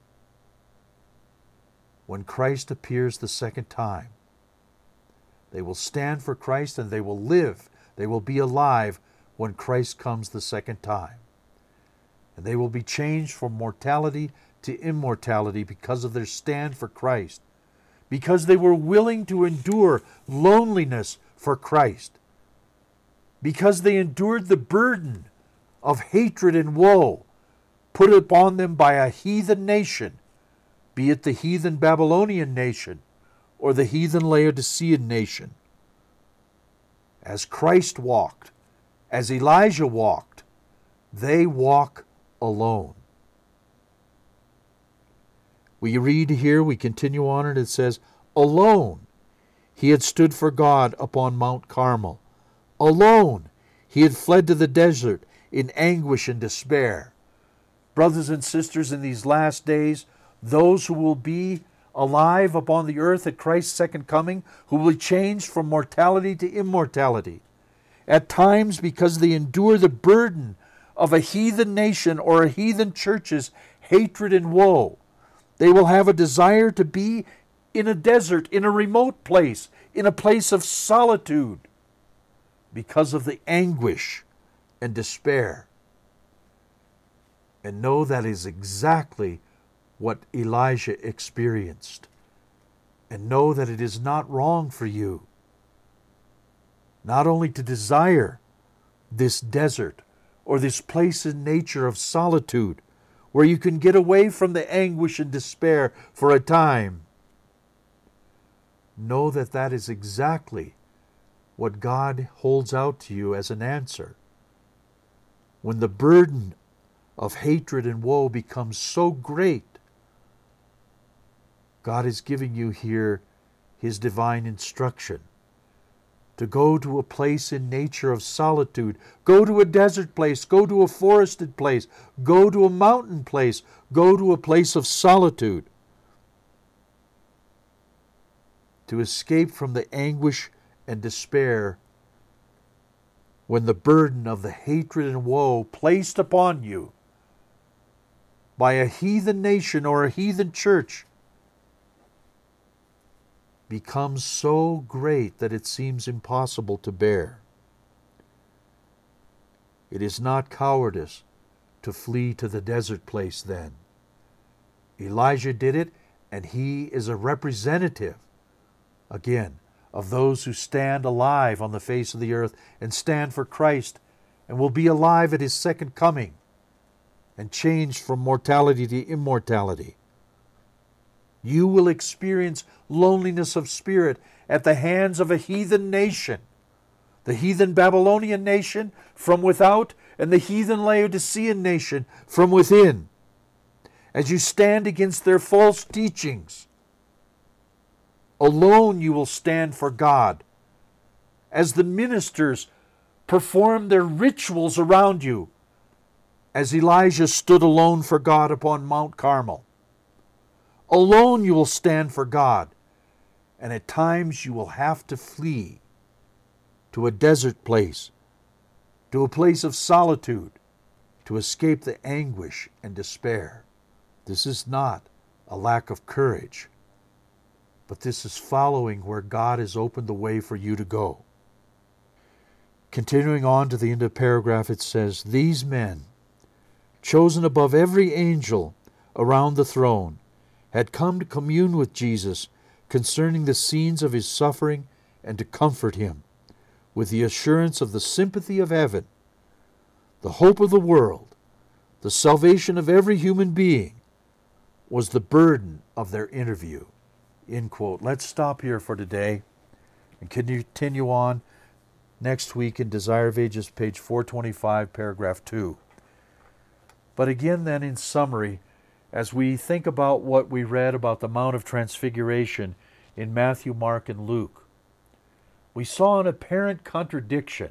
when Christ appears the second time. They will stand for Christ and they will live. They will be alive when Christ comes the second time. And they will be changed from mortality to immortality because of their stand for Christ, because they were willing to endure loneliness for Christ, because they endured the burden of hatred and woe put upon them by a heathen nation, be it the heathen Babylonian nation or the heathen Laodicean nation. As Christ walked, as Elijah walked, they walk alone. We read here, we continue on, and it says, alone he had stood for God upon Mount Carmel. Alone he had fled to the desert in anguish and despair. Brothers and sisters, in these last days, those who will be alive upon the earth at Christ's second coming, who will be changed from mortality to immortality, at times because they endure the burden of a heathen nation or a heathen church's hatred and woe, they will have a desire to be in a desert, in a remote place, in a place of solitude, because of the anguish and despair. And know that is exactly what Elijah experienced. And know that it is not wrong for you not only to desire this desert or this place in nature of solitude where you can get away from the anguish and despair for a time. Know that that is exactly what God holds out to you as an answer. When the burden of hatred and woe becomes so great, God is giving you here His divine instruction to go to a place in nature of solitude. Go to a desert place. Go to a forested place. Go to a mountain place. Go to a place of solitude to escape from the anguish and despair when the burden of the hatred and woe placed upon you by a heathen nation or a heathen church becomes so great that it seems impossible to bear. It is not cowardice to flee to the desert place then. Elijah did it, and he is a representative, again, of those who stand alive on the face of the earth and stand for Christ and will be alive at His second coming and changed from mortality to immortality. You will experience loneliness of spirit at the hands of a heathen nation, the heathen Babylonian nation from without and the heathen Laodicean nation from within, as you stand against their false teachings. Alone you will stand for God, as the ministers perform their rituals around you, as Elijah stood alone for God upon Mount Carmel. Alone you will stand for God, and at times you will have to flee to a desert place, to a place of solitude, to escape the anguish and despair. This is not a lack of courage, but this is following where God has opened the way for you to go. Continuing on to the end of the paragraph, it says, these men, chosen above every angel around the throne, had come to commune with Jesus concerning the scenes of His suffering and to comfort Him with the assurance of the sympathy of heaven, the hope of the world, the salvation of every human being, was the burden of their interview. End quote. Let's stop here for today and continue on next week in Desire of Ages, page 425, paragraph 2. But again then, in summary, as we think about what we read about the Mount of Transfiguration in Matthew, Mark, and Luke, we saw an apparent contradiction.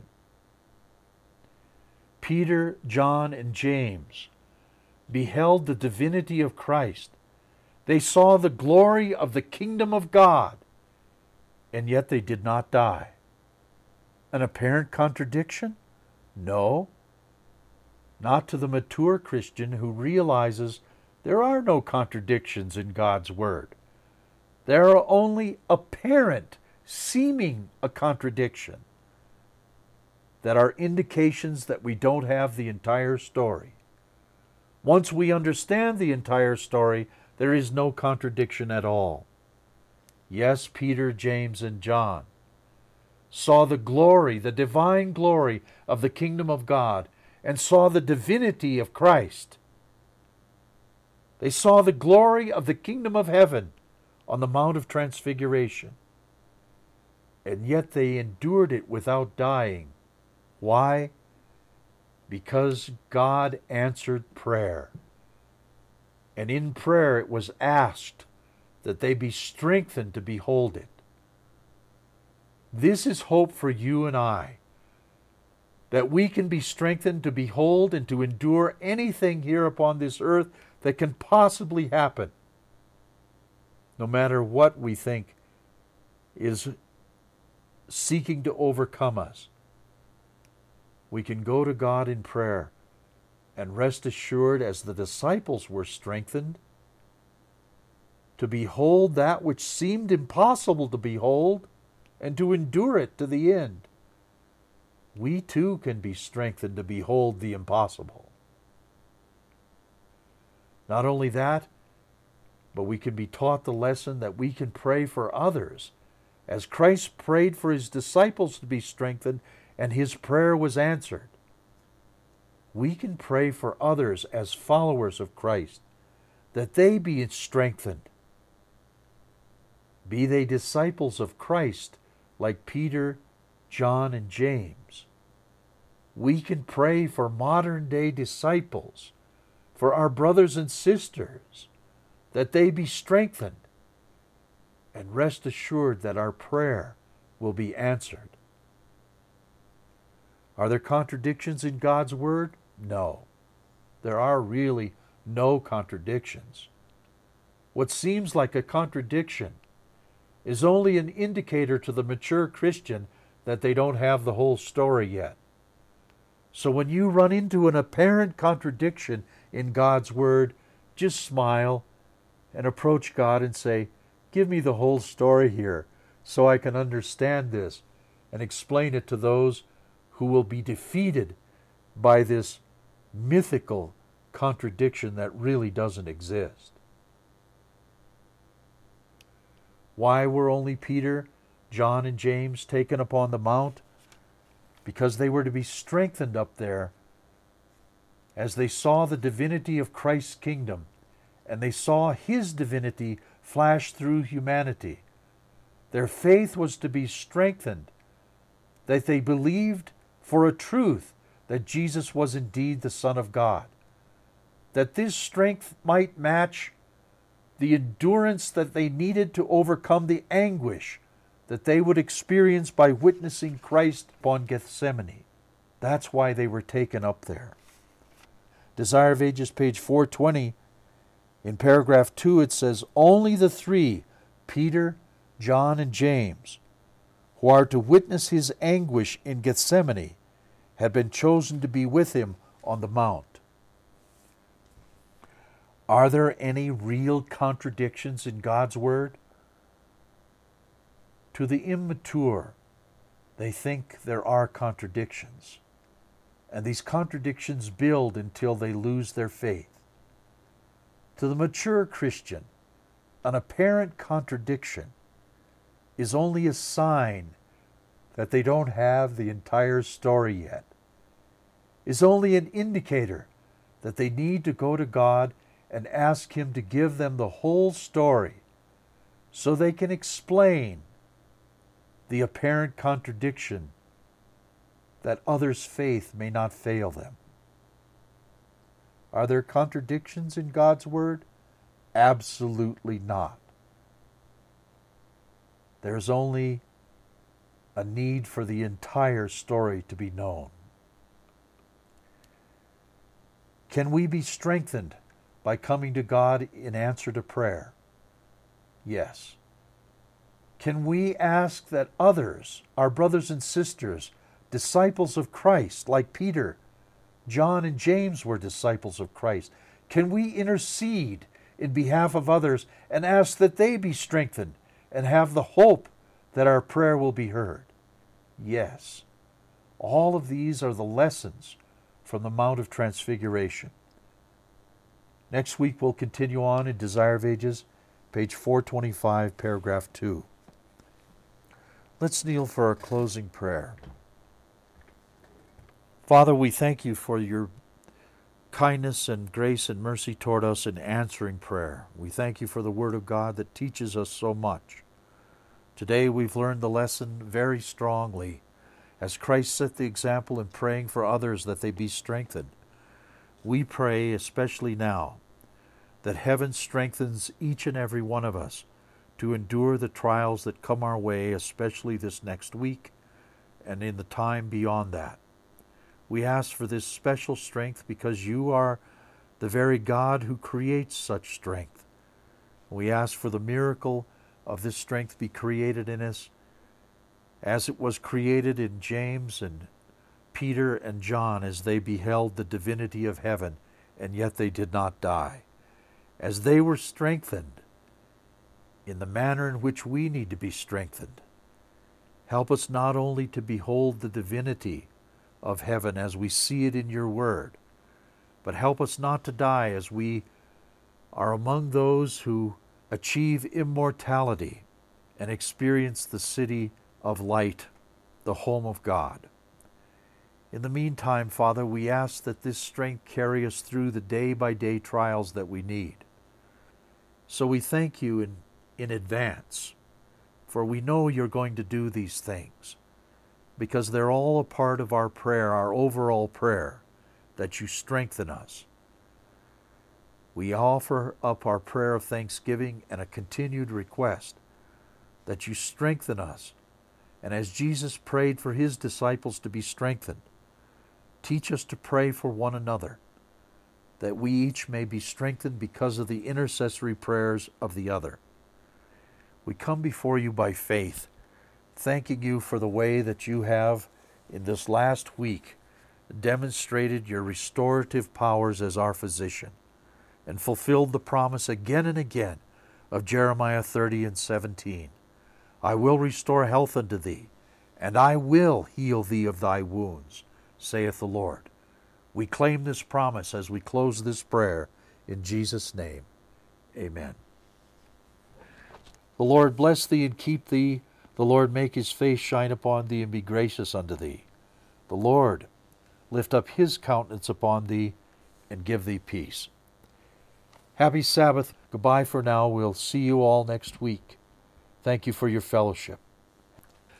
Peter, John, and James beheld the divinity of Christ. They saw the glory of the kingdom of God, and yet they did not die. An apparent contradiction? No. not to the mature Christian who realizes there are no contradictions in God's Word. There are only apparent, seeming a contradiction that are indications that we don't have the entire story. Once we understand the entire story, there is no contradiction at all. Yes, Peter, James, and John saw the glory, the divine glory of the kingdom of God, and saw the divinity of Christ. They saw the glory of the kingdom of heaven on the Mount of Transfiguration. And yet they endured it without dying. Why? Because God answered prayer. And in prayer it was asked that they be strengthened to behold it. This is hope for you and I, that we can be strengthened to behold and to endure anything here upon this earth that can possibly happen, no matter what we think is seeking to overcome us. We can go to God in prayer and rest assured, as the disciples were strengthened, to behold that which seemed impossible to behold and to endure it to the end. We too can be strengthened to behold the impossible. Not only that, but we can be taught the lesson that we can pray for others, as Christ prayed for his disciples to be strengthened, and his prayer was answered. We can pray for others as followers of Christ, that they be strengthened. Be they disciples of Christ like Peter, John, and James. We can pray for modern day disciples, for our brothers and sisters, that they be strengthened, and rest assured that our prayer will be answered. Are there contradictions in God's Word? No. There are really no contradictions. What seems like a contradiction is only an indicator to the mature Christian that they don't have the whole story yet. So when you run into an apparent contradiction in God's Word, just smile and approach God and say, "Give me the whole story here so I can understand this and explain it to those who will be defeated by this mythical contradiction that really doesn't exist." Why were only Peter, John, and James taken upon the mount? Because they were to be strengthened up there as they saw the divinity of Christ's kingdom, and they saw his divinity flash through humanity. Their faith was to be strengthened, that they believed for a truth that Jesus was indeed the Son of God, that this strength might match the endurance that they needed to overcome the anguish that they would experience by witnessing Christ upon Gethsemane. That's why they were taken up there. Desire of Ages, page 420, in paragraph 2, it says, "Only the three, Peter, John, and James, who are to witness his anguish in Gethsemane, had been chosen to be with him on the mount." Are there any real contradictions in God's Word? To the immature, they think there are contradictions, and these contradictions build until they lose their faith. To the mature Christian, an apparent contradiction is only a sign that they don't have the entire story yet, is only an indicator that they need to go to God and ask Him to give them the whole story so they can explain the apparent contradiction that others' faith may not fail them. Are there contradictions in God's Word? Absolutely not. There's only a need for the entire story to be known. Can we be strengthened by coming to God in answer to prayer? Yes. Can we ask that others, our brothers and sisters, disciples of Christ, like Peter, John and James were disciples of Christ. Can we intercede in behalf of others and ask that they be strengthened and have the hope that our prayer will be heard? Yes. All of these are the lessons from the Mount of Transfiguration. Next week we'll continue on in Desire of Ages, page 425, paragraph 2. Let's kneel for our closing prayer. Father, we thank you for your kindness and grace and mercy toward us in answering prayer. We thank you for the Word of God that teaches us so much. Today we've learned the lesson very strongly as Christ set the example in praying for others that they be strengthened. We pray, especially now, that heaven strengthens each and every one of us to endure the trials that come our way, especially this next week and in the time beyond that. We ask for this special strength because you are the very God who creates such strength. We ask for the miracle of this strength be created in us as it was created in James and Peter and John as they beheld the divinity of heaven, and yet they did not die. As they were strengthened in the manner in which we need to be strengthened, help us not only to behold the divinity of heaven as we see it in your word, but help us not to die as we are among those who achieve immortality and experience the city of light, the home of God. In the meantime, Father, we ask that this strength carry us through the day-by-day trials that we need. So we thank you in advance, for we know you're going to do these things, because they're all a part of our prayer, our overall prayer, that you strengthen us. We offer up our prayer of thanksgiving and a continued request that you strengthen us. And as Jesus prayed for his disciples to be strengthened, teach us to pray for one another, that we each may be strengthened because of the intercessory prayers of the other. We come before you by faith, thanking you for the way that you have, in this last week, demonstrated your restorative powers as our physician, and fulfilled the promise again and again of Jeremiah 30 and 17. I will restore health unto thee, and I will heal thee of thy wounds, saith the Lord. We claim this promise as we close this prayer in Jesus' name. Amen. The Lord bless thee and keep thee. The Lord make his face shine upon thee and be gracious unto thee. The Lord lift up his countenance upon thee and give thee peace. Happy Sabbath. Goodbye for now. We'll see you all next week. Thank you for your fellowship.